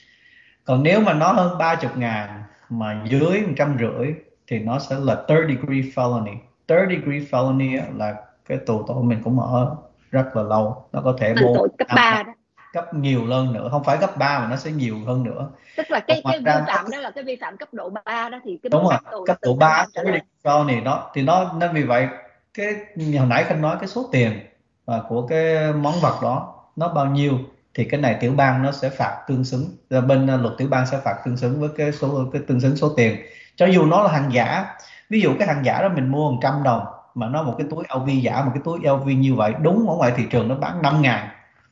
Còn nếu mà nó hơn 30.000 mà dưới 150 thì nó sẽ là third degree felony. Third degree felony là cái tù tội mình cũng ở rất là lâu, nó có thể tội cấp 3 đó, cấp nhiều hơn nữa, không phải gấp 3 mà nó sẽ nhiều hơn nữa. tức là cái vi phạm đó là cái vi phạm cấp độ 3 đó, thì cái mức phạt tù cấp độ 3 trở lên felony đó, thì nó nên vì vậy cái hồi nãy Khanh nói cái số tiền của cái món vật đó nó bao nhiêu thì cái này tiểu bang nó sẽ phạt tương xứng, bên luật tiểu bang sẽ phạt tương xứng với cái tương xứng số tiền, cho dù nó là hàng giả. Ví dụ cái hàng giả đó mình mua $100 mà nó một cái túi LV giả, một cái túi LV như vậy đúng ở ngoài thị trường nó bán 5.000,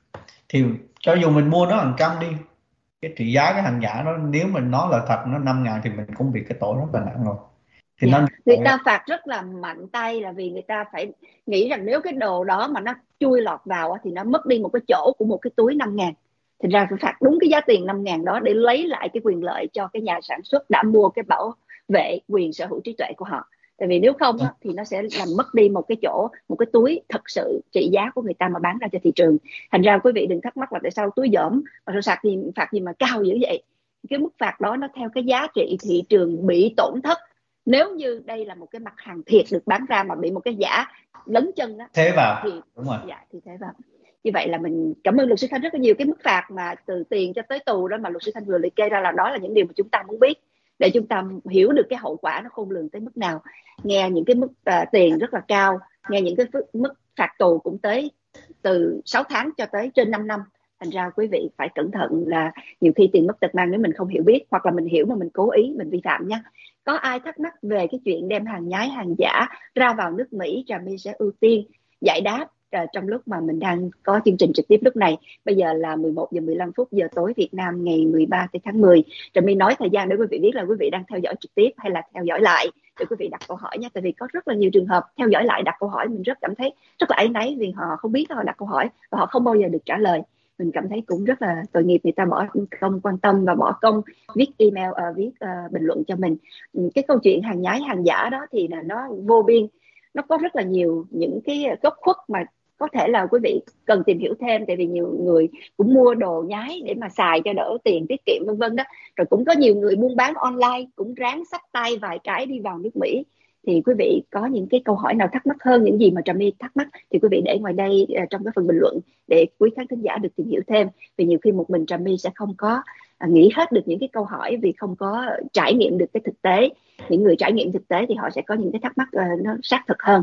thì cho dù mình mua nó 100 đi, cái trị giá cái hàng giả đó nếu mình nó là thật nó 5.000 thì mình cũng bị cái tội rất là nặng rồi. Thì người ta phạt rất là mạnh tay là vì người ta phải nghĩ rằng nếu cái đồ đó mà nó chui lọt vào thì nó mất đi một cái chỗ của một cái túi 5.000. Thành ra phải phạt đúng cái giá tiền 5.000 đó để lấy lại cái quyền lợi cho cái nhà sản xuất đã mua cái bảo vệ quyền sở hữu trí tuệ của họ. Tại vì nếu không thì nó sẽ làm mất đi một cái chỗ, một cái túi thật sự trị giá của người ta mà bán ra cho thị trường. Thành ra quý vị đừng thắc mắc là tại sao túi dởm mà phạt gì mà cao dữ vậy. Cái mức phạt đó nó theo cái giá trị thị trường bị tổn thất. Nếu như đây là một cái mặt hàng thiệt được bán ra mà bị một cái giả lấn chân đó, thế vào thì đúng rồi. dạ thì thế vào. Như vậy là mình cảm ơn luật sư Thanh rất là nhiều. Cái mức phạt mà từ tiền cho tới tù đó mà luật sư Thanh vừa liệt kê ra là đó là những điều mà chúng ta muốn biết để chúng ta hiểu được cái hậu quả nó khôn lường tới mức nào. Nghe những cái mức tiền rất là cao, nghe những cái mức phạt tù cũng tới từ 6 tháng cho tới trên 5 năm. Thành ra quý vị phải cẩn thận là nhiều khi tiền mất tật mang nếu mình không hiểu biết, hoặc là mình hiểu mà mình cố ý mình vi phạm nhé. Có ai thắc mắc về cái chuyện đem hàng nhái hàng giả ra vào nước Mỹ, Trà My sẽ ưu tiên giải đáp trong lúc mà mình đang có chương trình trực tiếp lúc này. Bây giờ là 11:15 giờ tối Việt Nam ngày 13 tháng 10. Trà My nói thời gian để quý vị biết là quý vị đang theo dõi trực tiếp hay là theo dõi lại để quý vị đặt câu hỏi nhé. Tại vì có rất là nhiều trường hợp theo dõi lại đặt câu hỏi mình rất cảm thấy rất là áy náy vì họ không biết họ đặt câu hỏi và họ không bao giờ được trả lời. Mình cảm thấy cũng rất là tội nghiệp, người ta bỏ công quan tâm và bỏ công viết email, viết bình luận cho mình. Cái câu chuyện hàng nhái hàng giả đó thì là nó vô biên, nó có rất là nhiều những cái góc khuất mà có thể là quý vị cần tìm hiểu thêm. Tại vì nhiều người cũng mua đồ nhái để mà xài cho đỡ tiền tiết kiệm vân vân đó. Rồi cũng có nhiều người buôn bán online cũng ráng xách tay vài cái đi vào nước Mỹ. Thì quý vị có những cái câu hỏi nào thắc mắc hơn những gì mà Trà My thắc mắc thì quý vị để ngoài đây trong cái phần bình luận để quý khán thính giả được tìm hiểu thêm. Vì nhiều khi một mình Trà My sẽ không có nghĩ hết được những cái câu hỏi vì không có trải nghiệm được cái thực tế. Những người trải nghiệm thực tế thì họ sẽ có những cái thắc mắc nó xác thực hơn.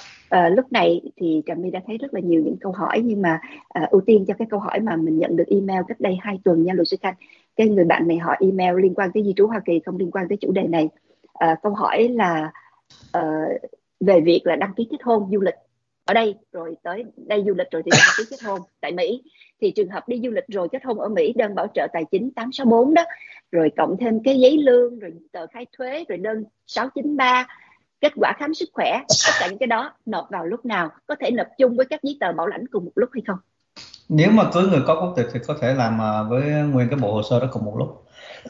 Lúc này thì Trà My đã thấy rất là nhiều những câu hỏi, nhưng mà ưu tiên cho cái câu hỏi mà mình nhận được email cách đây 2 tuần nha luật sư Khanh. Cái người bạn này họ email liên quan tới di trú Hoa Kỳ, không liên quan tới chủ đề này. Câu hỏi là về việc là đăng ký kết hôn du lịch ở đây rồi tới đây du lịch rồi thì đăng ký kết hôn tại Mỹ. Thì trường hợp đi du lịch rồi kết hôn ở Mỹ, đơn bảo trợ tài chính 864 đó, rồi cộng thêm cái giấy lương, rồi tờ khai thuế, rồi đơn 693, kết quả khám sức khỏe, tất cả những cái đó nộp vào lúc nào? Có thể nộp chung với các giấy tờ bảo lãnh cùng một lúc hay không? Nếu mà cưới người có quốc tịch thì có thể làm với nguyên cái bộ hồ sơ đó cùng một lúc.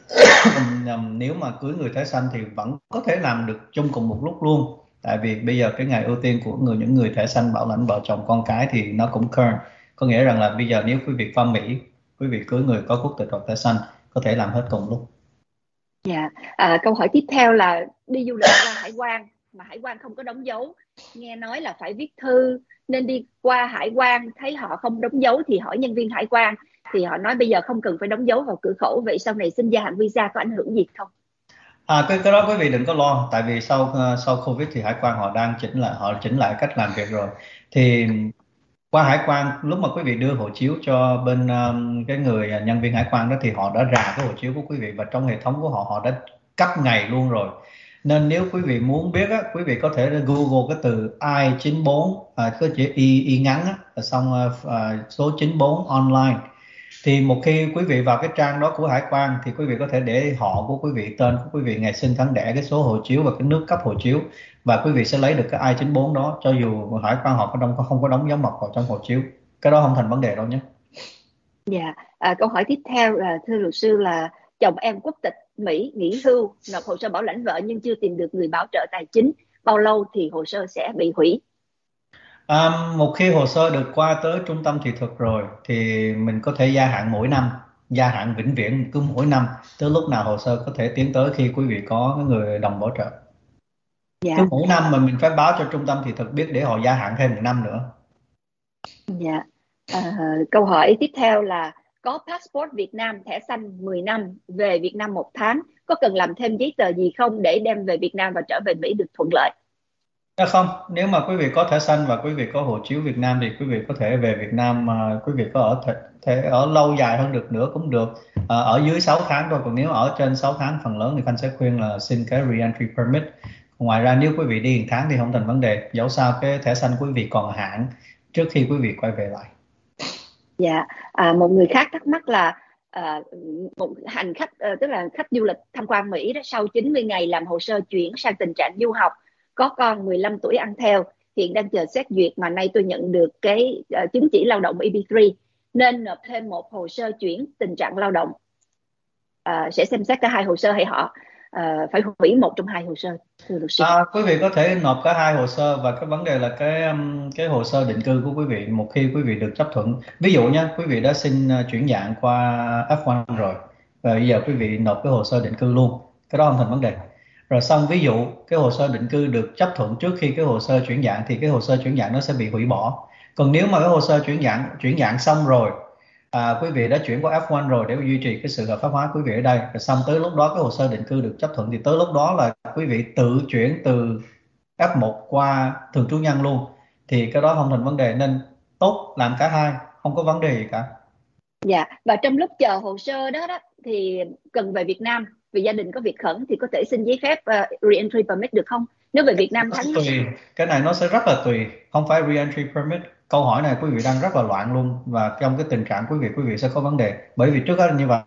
Nếu mà cưới người thẻ xanh thì vẫn có thể làm được chung cùng một lúc luôn. Tại vì bây giờ cái ngày ưu tiên của những người thẻ xanh bảo lãnh vợ chồng con cái thì nó cũng current, Có nghĩa rằng là bây giờ nếu quý vị qua Mỹ, quý vị cưới người có quốc tịch hoặc thẻ xanh, có thể làm hết cùng lúc. Dạ. Câu hỏi tiếp theo là đi du lịch qua hải quan mà hải quan không có đóng dấu, nghe nói là phải viết thư, nên đi qua hải quan thấy họ không đóng dấu thì hỏi nhân viên hải quan, thì họ nói bây giờ không cần phải đóng dấu vào cửa khẩu, vậy sau này xin gia hạn visa có ảnh hưởng gì không? Cái đó quý vị đừng có lo, tại vì sau Covid thì hải quan họ đang chỉnh lại cách làm việc rồi. Thì qua hải quan, lúc mà quý vị đưa hộ chiếu cho bên cái người nhân viên hải quan đó, thì họ đã rà cái hộ chiếu của quý vị và trong hệ thống của họ, họ đã cấp ngày luôn rồi. Nên nếu quý vị muốn biết á, quý vị có thể Google cái từ I-94, cái chữ y ngắn á, xong số 94 online. Thì một khi quý vị vào cái trang đó của hải quan thì quý vị có thể để họ của quý vị, tên của quý vị, ngày sinh tháng đẻ, cái số hộ chiếu và cái nước cấp hộ chiếu, và quý vị sẽ lấy được cái I-94 đó, cho dù hải quan họ không có đóng dấu mộc vào trong hộ chiếu. Cái đó không thành vấn đề đâu nhé. Dạ. Câu hỏi tiếp theo là thưa luật sư, là chồng em quốc tịch Mỹ nghỉ hưu, nộp hồ sơ bảo lãnh vợ nhưng chưa tìm được người bảo trợ tài chính, bao lâu thì hồ sơ sẽ bị hủy? Một khi hồ sơ được qua tới trung tâm thị thực rồi thì mình có thể gia hạn mỗi năm, gia hạn vĩnh viễn cứ mỗi năm, tới lúc nào hồ sơ có thể tiến tới khi quý vị có cái người đồng bảo trợ. Cứ Dạ. mỗi năm mà mình phải báo cho trung tâm thị thực biết để họ gia hạn thêm một năm nữa. Dạ. Câu hỏi tiếp theo là có passport Việt Nam thẻ xanh 10 năm, về Việt Nam 1 tháng, có cần làm thêm giấy tờ gì không để đem về Việt Nam và trở về Mỹ được thuận lợi? Không, nếu mà quý vị có thẻ xanh và quý vị có hộ chiếu Việt Nam thì quý vị có thể về Việt Nam, mà quý vị có thể ở lâu dài hơn được nữa cũng được. Ở dưới 6 tháng thôi, còn nếu ở trên 6 tháng phần lớn thì Khanh sẽ khuyên là xin cái re-entry permit. Ngoài ra nếu quý vị đi 1 tháng thì không thành vấn đề, dẫu sao cái thẻ xanh quý vị còn hạn trước khi quý vị quay về lại. Dạ. Một người khác thắc mắc là một hành khách, tức là khách du lịch tham quan Mỹ đó, sau 90 ngày làm hồ sơ chuyển sang tình trạng du học, có con 15 tuổi ăn theo, hiện đang chờ xét duyệt, mà nay tôi nhận được cái chứng chỉ lao động EB3, nên nộp thêm một hồ sơ chuyển tình trạng lao động. Sẽ xem xét cả hai hồ sơ hay họ phải hủy một trong hai hồ sơ, thưa luật sư? Quý vị có thể nộp cả hai hồ sơ, và cái vấn đề là cái hồ sơ định cư của quý vị, một khi quý vị được chấp thuận, ví dụ nha, quý vị đã xin chuyển dạng qua F1 rồi, và bây giờ quý vị nộp cái hồ sơ định cư luôn, cái đó không thành vấn đề. Rồi xong, ví dụ cái hồ sơ định cư được chấp thuận trước khi cái hồ sơ chuyển dạng thì cái hồ sơ chuyển dạng nó sẽ bị hủy bỏ. Còn nếu mà cái hồ sơ chuyển dạng xong rồi, quý vị đã chuyển qua F1 rồi để duy trì cái sự hợp pháp hóa quý vị ở đây, rồi xong tới lúc đó cái hồ sơ định cư được chấp thuận thì tới lúc đó là quý vị tự chuyển từ F1 qua thường trú nhân luôn, thì cái đó không thành vấn đề. Nên tốt làm cả hai, không có vấn đề gì cả. Dạ. Và trong lúc chờ hồ sơ đó thì cần về Việt Nam vì gia đình có việc khẩn, thì có thể xin giấy phép re-entry permit được không? Nếu về Việt Nam Nó sẽ tháng... tùy, cái này nó sẽ rất là tùy, không phải re-entry permit. Câu hỏi này quý vị đang rất là loạn luôn, và trong cái tình trạng quý vị sẽ có vấn đề, bởi vì trước hết là như vậy.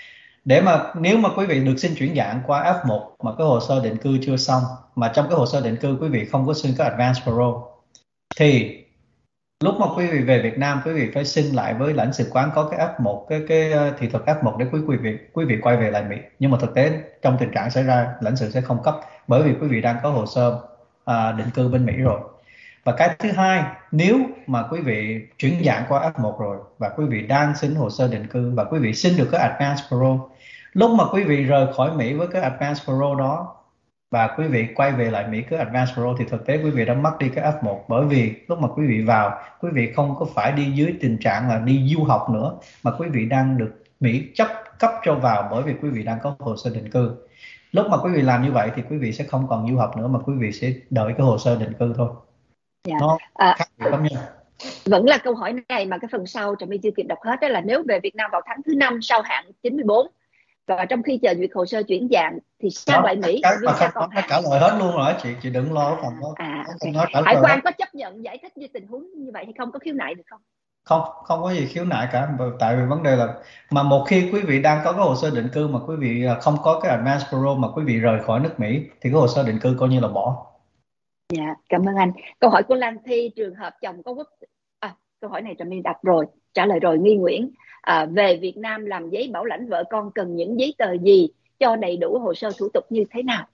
Nếu mà quý vị được xin chuyển dạng qua F1 mà cái hồ sơ định cư chưa xong, mà trong cái hồ sơ định cư quý vị không có xin cái advance parole, thì lúc mà quý vị về Việt Nam quý vị phải xin lại với lãnh sự quán có cái F1, cái thị thực F1 để quý vị quay về lại Mỹ. Nhưng mà thực tế trong tình trạng xảy ra, lãnh sự sẽ không cấp, bởi vì quý vị đang có hồ sơ định cư bên Mỹ rồi. Và cái thứ hai, nếu mà quý vị chuyển dạng qua F1 rồi và quý vị đang xin hồ sơ định cư và quý vị xin được cái advance parole, lúc mà quý vị rời khỏi Mỹ với cái advance parole đó và quý vị quay về lại Mỹ cái advance parole, thì thực tế quý vị đã mất đi cái F1, bởi vì lúc mà quý vị vào, quý vị không có phải đi dưới tình trạng là đi du học nữa, mà quý vị đang được Mỹ cấp cho vào, bởi vì quý vị đang có hồ sơ định cư. Lúc mà quý vị làm như vậy thì quý vị sẽ không còn du học nữa, mà quý vị sẽ đợi cái hồ sơ định cư thôi. Dạ. Nó khác biệt lắm nha. Vẫn là câu hỏi này mà cái phần sau Trà My chưa kịp đọc hết, đó là nếu về Việt Nam vào tháng thứ 5 sau hạn 94 và trong khi chờ duyệt hồ sơ chuyển dạng thì sang lại Mỹ, Cái mà visa không còn nó hạn. trả lời hết luôn rồi, chị đừng lo phần đó. Okay. Hải quan có chấp nhận giải thích như tình huống như vậy hay không, có khiếu nại được không? Không có gì khiếu nại cả, tại vì vấn đề là mà một khi quý vị đang có cái hồ sơ định cư mà quý vị không có cái advance parole mà quý vị rời khỏi nước Mỹ thì cái hồ sơ định cư coi như là bỏ. Dạ, cảm ơn anh. Câu hỏi của Lan Thi, trường hợp chồng có câu hỏi này Trà My đặt rồi, trả lời rồi. Nghi Nguyễn, về Việt Nam làm giấy bảo lãnh vợ con cần những giấy tờ gì, cho đầy đủ hồ sơ thủ tục như thế nào?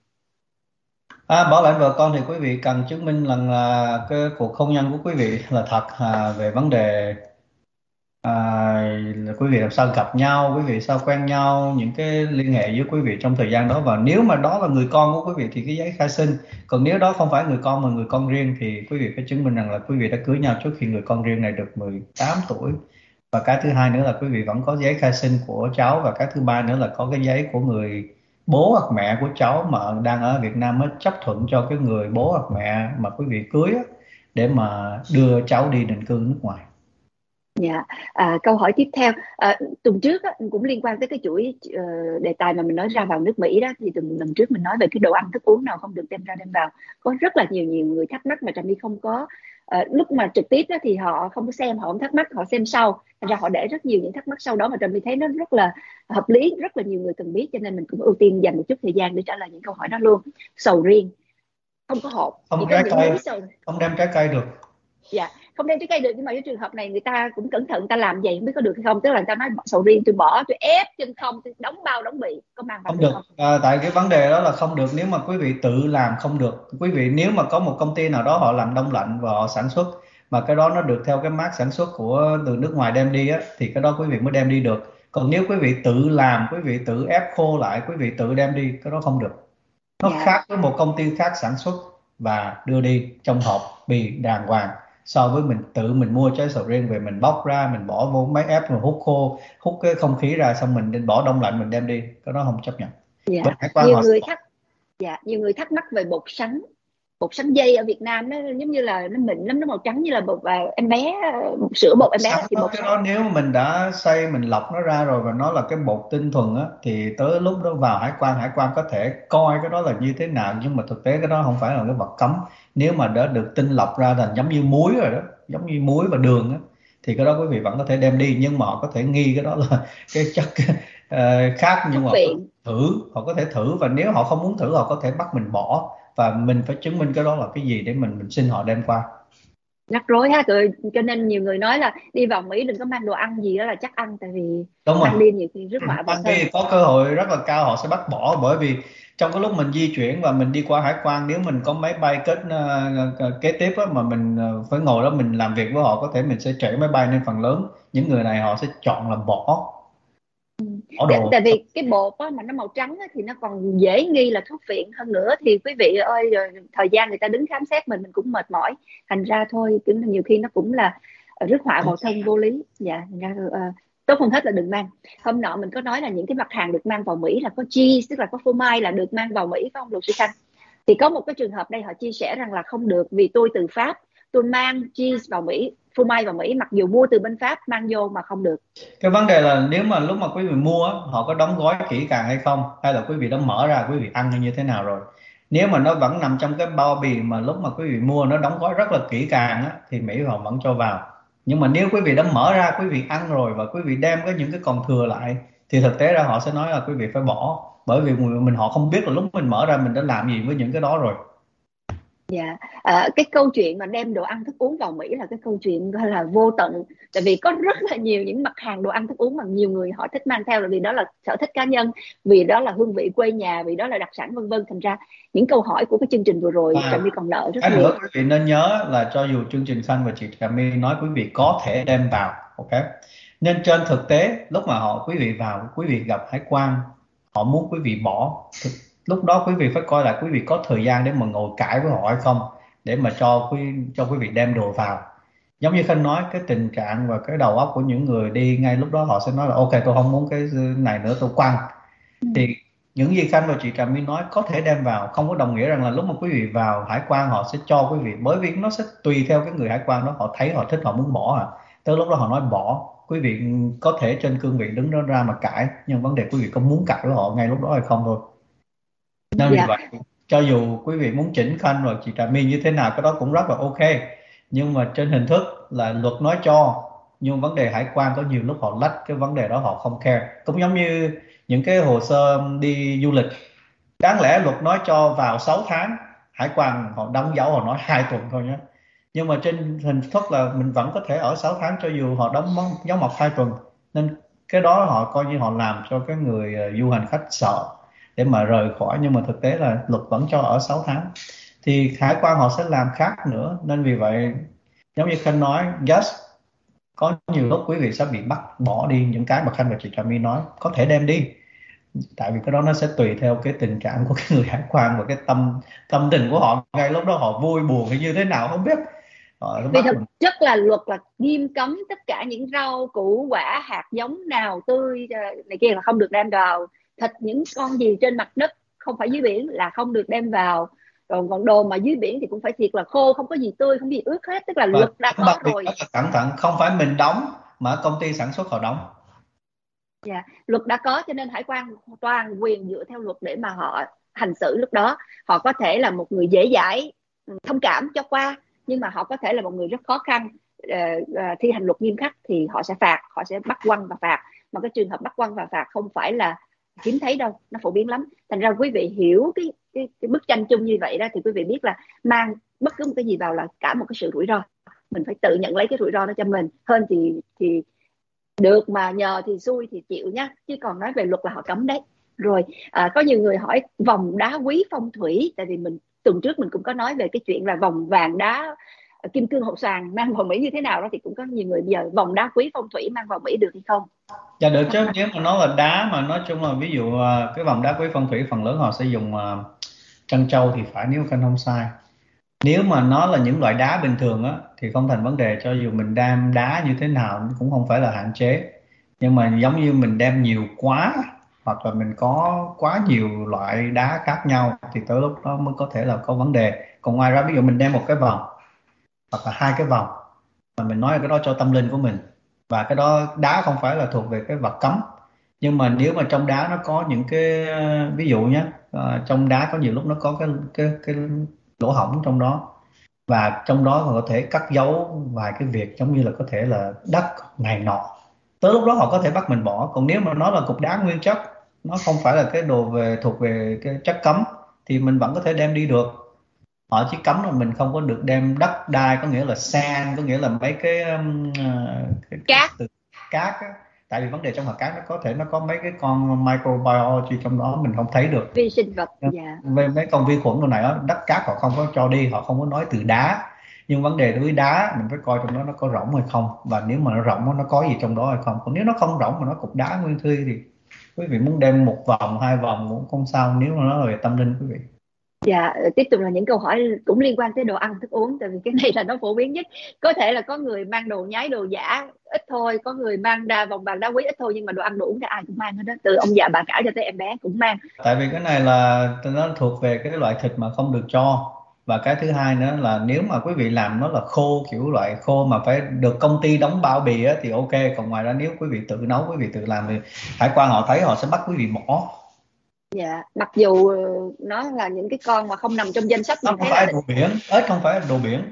Bảo lãnh vợ con thì quý vị cần chứng minh là cái cuộc hôn nhân của quý vị là thật, về vấn đề Quý vị làm sao gặp nhau, quý vị sao quen nhau, những cái liên hệ với quý vị trong thời gian đó, và nếu mà đó là người con của quý vị thì cái giấy khai sinh. Còn nếu đó không phải người con mà người con riêng thì quý vị phải chứng minh rằng là quý vị đã cưới nhau trước khi người con riêng này được 18 tuổi. Và cái thứ hai nữa là quý vị vẫn có giấy khai sinh của cháu, và cái thứ ba nữa là có cái giấy của người bố hoặc mẹ của cháu mà đang ở Việt Nam mới chấp thuận cho cái người bố hoặc mẹ mà quý vị cưới á, để mà đưa cháu đi định cư nước ngoài. Dạ, câu hỏi tiếp theo, tuần trước á, cũng liên quan tới cái chuỗi đề tài mà mình nói ra vào nước Mỹ đó, thì lần trước mình nói về cái đồ ăn thức uống nào không được đem ra đem vào. Có rất là nhiều người thắc mắc mà Trà My không có, lúc mà trực tiếp đó thì họ không có xem, họ không thắc mắc, họ xem sau. Thành ra họ để rất nhiều những thắc mắc sau đó mà Trà My thấy nó rất là hợp lý, rất là nhiều người cần biết, cho nên mình cũng ưu tiên dành một chút thời gian để trả lời những câu hỏi đó luôn. Sầu riêng không có hột, chỉ Không có trái những cây, múi sầu. không đem trái cây được. Dạ, không đem trái cây được, nhưng mà cái trường hợp này người ta cũng cẩn thận, ta làm vậy không biết có được hay không. Tức là người ta nói sầu riêng tôi bỏ, tôi ép chân không, tôi đóng bao đóng bị, có mang vào Không được được. không? Tại cái vấn đề đó là không được nếu mà quý vị tự làm, không được. Quý vị nếu mà có một công ty nào đó họ làm đông lạnh và họ sản xuất mà cái đó nó được theo cái mác sản xuất của từ nước ngoài đem đi á, thì cái đó quý vị mới đem đi được. Còn nếu quý vị tự làm, quý vị tự ép khô lại, quý vị tự đem đi, cái đó không được. Nó Dạ. khác với một công ty khác sản xuất và đưa đi trong hộp bì đàng hoàng, so với mình tự mình mua trái sầu riêng về, mình bóc ra, mình bỏ vô máy ép, mình hút khô, hút cái không khí ra, xong mình bỏ đông lạnh mình đem đi, cái đó không chấp nhận. Bên Dạ, hải quan nhiều họ người thắc dạ nhiều người thắc mắc về bột sắn dây ở Việt Nam, nó giống như là nó mịn lắm, nó màu trắng như là bột em bé, bột sữa bột em bé sắn thì đó, bột cái sắn. đó nếu mà mình đã xay, mình lọc nó ra rồi và nó là cái bột tinh thuần á, thì tới lúc đó vào hải quan có thể coi cái đó là như thế nào, nhưng mà thực tế cái đó không phải là cái vật cấm. Nếu mà đã được tinh lọc ra thành giống như muối rồi đó, giống như muối và đường á, thì cái đó quý vị vẫn có thể đem đi, nhưng mà họ có thể nghi cái đó là cái chất khác, nhưng Thuốc mà họ có thể viện. thử, họ có thể thử, và nếu họ không muốn thử họ có thể bắt mình bỏ, và mình phải chứng minh cái đó là cái gì để mình xin họ đem qua. Rắc rối ha, cho nên nhiều người nói là đi vào Mỹ đừng có mang đồ ăn gì đó là chắc ăn, tại vì Đúng rồi. mang đi nhiều khi rước họa vào Mang thân. đi có cơ hội rất là cao họ sẽ bắt bỏ, bởi vì trong cái lúc mình di chuyển và mình đi qua hải quan, nếu mình có máy bay kế tiếp á, mà mình phải ngồi đó mình làm việc với họ, có thể mình sẽ trễ máy bay, nên phần lớn những người này họ sẽ chọn là bỏ đồ. Tại vì cái bột á, mà nó màu trắng á, thì nó còn dễ nghi là thuốc viện hơn nữa, thì quý vị ơi, rồi thời gian người ta đứng khám xét mình cũng mệt mỏi. Thành ra thôi, kiểu là nhiều khi nó cũng là rước họa vào thân vô lý. Dạ, thành ra tốt hơn hết là đừng mang. Hôm nọ mình có nói là những cái mặt hàng được mang vào Mỹ là có cheese, tức là có phô mai là được mang vào Mỹ, phải không luật sư Khanh? Thì có một cái trường hợp đây họ chia sẻ rằng là không được, vì tôi từ Pháp, tôi mang cheese vào Mỹ, phô mai vào Mỹ, mặc dù mua từ bên Pháp mang vô mà không được. Cái vấn đề là nếu mà lúc mà quý vị mua á, họ có đóng gói kỹ càng hay không, hay là quý vị đã mở ra quý vị ăn như thế nào rồi. Nếu mà nó vẫn nằm trong cái bao bì mà lúc mà quý vị mua nó đóng gói rất là kỹ càng á, thì Mỹ họ vẫn cho vào. Nhưng mà nếu quý vị đã mở ra quý vị ăn rồi và quý vị đem những cái còn thừa lại, thì thực tế ra họ sẽ nói là quý vị phải bỏ, bởi vì họ không biết là lúc mình mở ra mình đã làm gì với những cái đó rồi. Dạ, cái câu chuyện mà đem đồ ăn thức uống vào Mỹ là cái câu chuyện gọi là vô tận. Tại vì có rất là nhiều những mặt hàng đồ ăn thức uống mà nhiều người họ thích mang theo, là vì đó là sở thích cá nhân, vì đó là hương vị quê nhà, vì đó là đặc sản vân vân. Thành ra những câu hỏi của cái chương trình vừa rồi Trà Và My còn nợ rất cái nhiều. nữa quý vị nên nhớ là cho dù chương trình Khanh và chị Trà My nói quý vị có thể đem vào, ok, nên trên thực tế lúc mà quý vị vào, quý vị gặp hải quan, họ muốn quý vị bỏ, lúc đó quý vị phải coi lại quý vị có thời gian để mà ngồi cãi với họ hay không, để mà cho quý vị đem đồ vào. Giống như Khanh nói, cái tình trạng và cái đầu óc của những người đi ngay lúc đó, họ sẽ nói là ok tôi không muốn cái này nữa, tôi quăng. Ừ. Thì những gì Khanh và chị Trà My nói có thể đem vào không có đồng nghĩa rằng là lúc mà quý vị vào hải quan họ sẽ cho quý vị, bởi vì nó sẽ tùy theo cái người hải quan đó, họ thấy họ thích họ muốn bỏ tới lúc đó họ nói bỏ, quý vị có thể trên cương vị đứng đó ra mà cãi, nhưng vấn đề quý vị có muốn cãi với họ ngay lúc đó hay không thôi. Nên vì Dạ. vậy cho dù quý vị muốn chỉnh Khanh và chị Trà My như thế nào cái đó cũng rất là ok, nhưng mà trên hình thức là luật nói cho, nhưng vấn đề hải quan có nhiều lúc họ lách cái vấn đề đó, họ không care. Cũng giống như những cái hồ sơ đi du lịch, đáng lẽ luật nói cho vào 6 tháng, hải quan họ đóng dấu họ nói 2 tuần thôi nhé, nhưng mà trên hình thức là mình vẫn có thể ở 6 tháng cho dù họ đóng dấu mộc 2 tuần. Nên cái đó họ coi như họ làm cho cái người du hành khách sợ để mà rời khỏi, nhưng mà thực tế là luật vẫn cho ở 6 tháng, thì hải quan họ sẽ làm khác nữa. Nên vì vậy giống như Khanh nói, yes, có nhiều lúc quý vị sẽ bị bắt bỏ đi những cái mà Khanh và chị Trà My nói, có thể đem đi, tại vì cái đó nó sẽ tùy theo cái tình cảm của cái người hải quan và cái tâm tâm tình của họ ngay lúc đó, họ vui buồn hay như thế nào không biết, họ nó Vì bắt thực mình. chất là luật là nghiêm cấm tất cả những rau củ quả hạt giống nào tươi này kia là không được đem vào, thịt những con gì trên mặt đất không phải dưới biển là không được đem vào, rồi còn đồ mà dưới biển thì cũng phải thiệt là khô, không có gì tươi, không có gì ướt hết, tức là Và luật đã đặc có biệt rồi. rất là cẩn thận, không phải mình đóng mà công ty sản xuất họ đóng. Dạ, luật đã có cho nên hải quan toàn quyền dựa theo luật để mà họ hành xử. Lúc đó họ có thể là một người dễ dãi, thông cảm cho qua, nhưng mà họ có thể là một người rất khó khăn, thi hành luật nghiêm khắc thì họ sẽ phạt, họ sẽ bắt quăng và phạt. Mà cái trường hợp bắt quăng và phạt không phải là hiếm thấy đâu, nó phổ biến lắm. Thành ra quý vị hiểu cái bức tranh chung như vậy đó thì quý vị biết là mang bất cứ một cái gì vào là cả một cái sự rủi ro, mình phải tự nhận lấy cái rủi ro đó cho mình. Hơn thì được mà nhờ thì xui thì chịu nhá, chứ còn nói về luật là họ cấm đấy. Rồi có nhiều người hỏi vòng đá quý phong thủy, tại vì mình tuần trước mình cũng có nói về cái chuyện là vòng vàng đá kim cương hột xoàn mang vào Mỹ như thế nào đó, thì cũng có nhiều người bây giờ vòng đá quý phong thủy mang vào Mỹ được hay không. Dạ được chứ, nếu mà nó là đá mà nói chung là ví dụ cái vòng đá quý phong thủy phần lớn họ sẽ dùng trân châu thì phải, nếu Khanh không sai. Nếu mà nó là những loại đá bình thường á thì không thành vấn đề, cho dù mình đem đá như thế nào cũng không phải là hạn chế. Nhưng mà giống như mình đem nhiều quá, hoặc là mình có quá nhiều loại đá khác nhau thì tới lúc đó mới có thể là có vấn đề. Còn ngoài ra ví dụ mình đem một cái vòng hoặc là hai cái vòng mà mình nói là cái đó cho tâm linh của mình, và cái đó đá không phải là thuộc về cái vật cấm. Nhưng mà nếu mà trong đá nó có những cái ví dụ nhé, trong đá có nhiều lúc nó có cái lỗ hổng trong đó, và trong đó họ có thể cắt dấu vài cái việc giống như là có thể là đất này nọ, tới lúc đó họ có thể bắt mình bỏ. Còn nếu mà nó là cục đá nguyên chất, nó không phải là cái đồ thuộc về cái chất cấm, thì mình vẫn có thể đem đi được. Họ chỉ cấm là mình không có được đem đất đai, có nghĩa là sand, có nghĩa là mấy cái cái Cát. từ cát á. Tại vì vấn đề trong hạt cát nó có thể nó có mấy cái con microbiology trong đó mình không thấy được. Vi sinh vật. Dạ. Về mấy con vi khuẩn đồ này đó, đất cát họ không có cho đi, họ không có nói từ đá. Nhưng vấn đề đối với đá mình phải coi trong đó nó có rỗng hay không, và nếu mà nó rỗng nó có gì trong đó hay không. Còn nếu nó không rỗng mà nó cục đá nguyên thủy thì quý vị muốn đem một vòng hai vòng cũng không sao, nếu mà nó là về tâm linh quý vị. Dạ, tiếp tục là những câu hỏi cũng liên quan tới đồ ăn thức uống, tại vì cái này là nó phổ biến nhất. Có thể là có người mang đồ nhái đồ giả ít thôi, có người mang vòng vàng đá quý ít thôi, nhưng mà đồ ăn đồ uống thì ai cũng mang hết đó, từ ông già bà cả cho tới em bé cũng mang. Tại vì cái này là nó thuộc về cái loại thịt mà không được cho. Và cái thứ hai nữa là nếu mà quý vị làm nó là khô, kiểu loại khô mà phải được công ty đóng bao bì á, thì ok. Còn ngoài ra nếu quý vị tự nấu, quý vị tự làm thì hải quan họ thấy họ sẽ bắt quý vị bỏ. Dạ, mặc dù nó là những cái con mà không nằm trong danh sách Nó mình không thấy phải là đồ biển, ếch không phải đồ biển.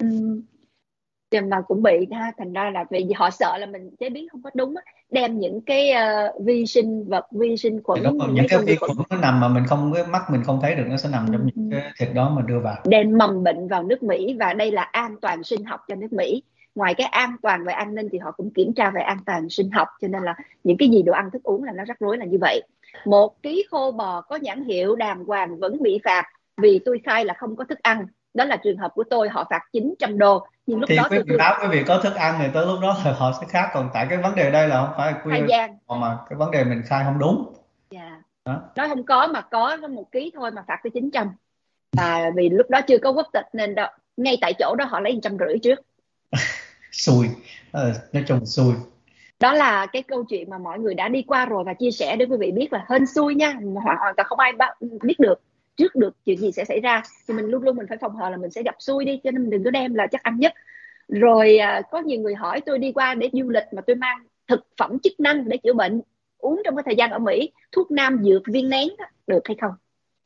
mà cũng bị ha. Thành ra là vì họ sợ là mình chế biến không có đúng á, đem những cái vi sinh vật, vi sinh Thì khuẩn, đúng rồi, những mấy cái con vi vi khuẩn khuẩn nó nằm mà mình không, cái mắt mình không thấy được, nó sẽ nằm trong những cái thịt đó mà đưa vào. đem mầm bệnh vào nước Mỹ, và đây là an toàn sinh học cho nước Mỹ. Ngoài cái an toàn về an ninh thì họ cũng kiểm tra về an toàn sinh học, cho nên là những cái gì đồ ăn thức uống là nó rắc rối là như vậy. 1 ký khô bò có nhãn hiệu đàng hoàng vẫn bị phạt vì tôi khai là không có thức ăn. Đó là trường hợp của tôi, họ phạt $900, nhưng lúc Thì đó quý tôi vị báo quý vị có thức ăn thì tới lúc đó là họ sẽ khác. Còn tại cái vấn đề đây là không phải khai quy gian. mà cái vấn đề mình khai không đúng Yeah. đó. Nói không có mà có 1 ký thôi mà phạt tới 900. Vì lúc đó chưa có quốc tịch nên đó, ngay tại chỗ đó họ lấy 150 trước. Xui, nói chung là xui. Đó là cái câu chuyện mà mọi người đã đi qua rồi, và chia sẻ để quý vị biết là hên xui nha, hoàn toàn không ai biết được trước được chuyện gì sẽ xảy ra, thì mình luôn luôn mình phải phòng hờ là mình sẽ gặp xui đi, cho nên mình đừng có đem là chắc ăn nhất. Rồi có nhiều người hỏi tôi đi qua để du lịch mà tôi mang thực phẩm chức năng để chữa bệnh uống trong cái thời gian ở Mỹ, thuốc nam dược viên nén đó, được hay không?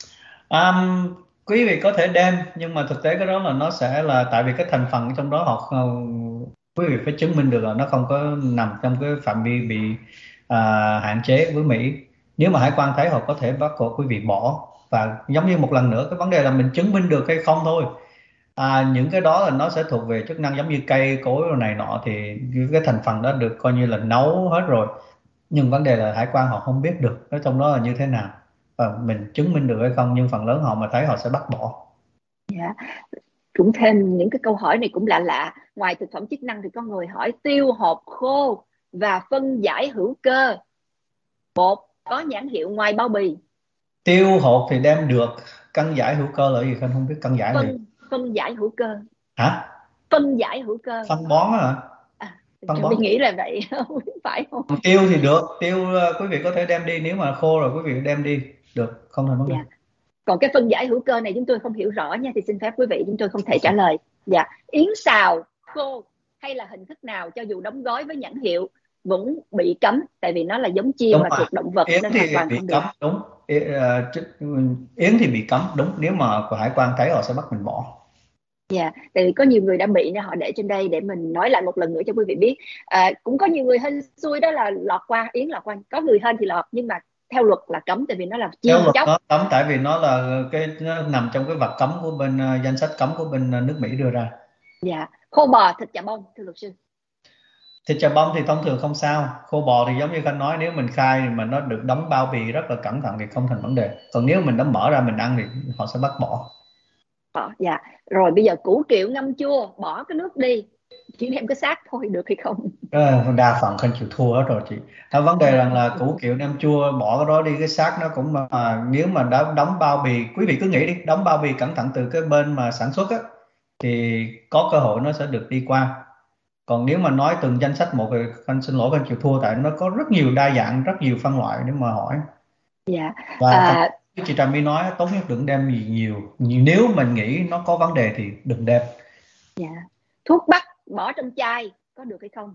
Quý vị có thể đem, nhưng mà thực tế cái đó là nó sẽ là tại vì cái thành phần trong đó họ quý vị phải chứng minh được là nó không có nằm trong cái phạm vi bị hạn chế với Mỹ. Nếu mà hải quan thấy họ có thể bắt buộc quý vị bỏ. Và giống như một lần nữa, cái vấn đề là mình chứng minh được hay không thôi. Những cái đó là nó sẽ thuộc về chức năng giống như cây cối rồi này nọ, thì cái thành phần đó được coi như là nấu hết rồi. Nhưng vấn đề là hải quan họ không biết được cái trong đó là như thế nào, và mình chứng minh được hay không, nhưng phần lớn họ mà thấy họ sẽ bắt bỏ. Dạ. Cũng thêm những cái câu hỏi này cũng lạ lạ. Ngoài thực phẩm chức năng thì có người hỏi tiêu hộp khô và phân giải hữu cơ bột có nhãn hiệu ngoài bao bì. Tiêu hộp thì đem được, cân giải hữu cơ là gì? Khanh không biết cân giải là gì. Phân giải hữu cơ. Hả? Phân giải hữu cơ. Phân bón á hả? À, Phân mình bón. nghĩ là vậy. Không biết phải không? Tiêu thì được, tiêu quý vị có thể đem đi, nếu mà khô rồi quý vị đem đi được, không thành vấn đề. Dạ. Còn cái phân giải hữu cơ này chúng tôi không hiểu rõ nha, thì xin phép quý vị chúng tôi không thể trả lời. Dạ. Yến xào khô hay là hình thức nào cho dù đóng gói với nhãn hiệu vẫn bị cấm, tại vì nó là giống chim Đúng mà rồi. thuộc động vật Yến nên hoàn thì toàn bị không được. cấm, đúng. Yến thì bị cấm, đúng, nếu mà của hải quan thấy họ sẽ bắt mình bỏ. Dạ, tại vì có nhiều người đã bị nên họ để trên đây để mình nói lại một lần nữa cho quý vị biết. Cũng có nhiều người hên xui đó là lọt qua, Yến lọt qua, có người hên thì lọt, nhưng mà theo luật là cấm, tại vì nó là chim Theo luật chóc. nó cấm, tại vì nó là nó nằm trong cái vật cấm của bên danh sách cấm của bên nước Mỹ đưa ra. Dạ, khô bò thịt chà bông thưa luật sư. Thịt chà bông thì thông thường không sao, khô bò thì giống như Khanh nói, nếu mình khai mà nó được đóng bao bì rất là cẩn thận thì không thành vấn đề, còn nếu mình đã mở ra mình ăn thì họ sẽ bắt bỏ. Dạ, rồi bây giờ củ kiệu ngâm chua bỏ cái nước đi, chỉ đem cái xác thôi được hay không? Đa phần Khanh chịu thua hết rồi chị. Vấn đề rằng là củ kiệu nem chua bỏ cái đó đi, cái xác nó cũng nếu mà đã đóng bao bì, quý vị cứ nghĩ đi, đóng bao bì cẩn thận từ cái bên mà sản xuất á, thì có cơ hội nó sẽ được đi qua. Còn nếu mà nói từng danh sách một thì Khanh xin lỗi, Khanh chịu thua, tại nó có rất nhiều đa dạng, rất nhiều phân loại để mà hỏi. Dạ. Và thật, chị Trà My nói tốt nhất đừng đem gì nhiều, nếu mình nghĩ nó có vấn đề thì đừng đem. Dạ. Thuốc bắc bỏ trong chai có được hay không?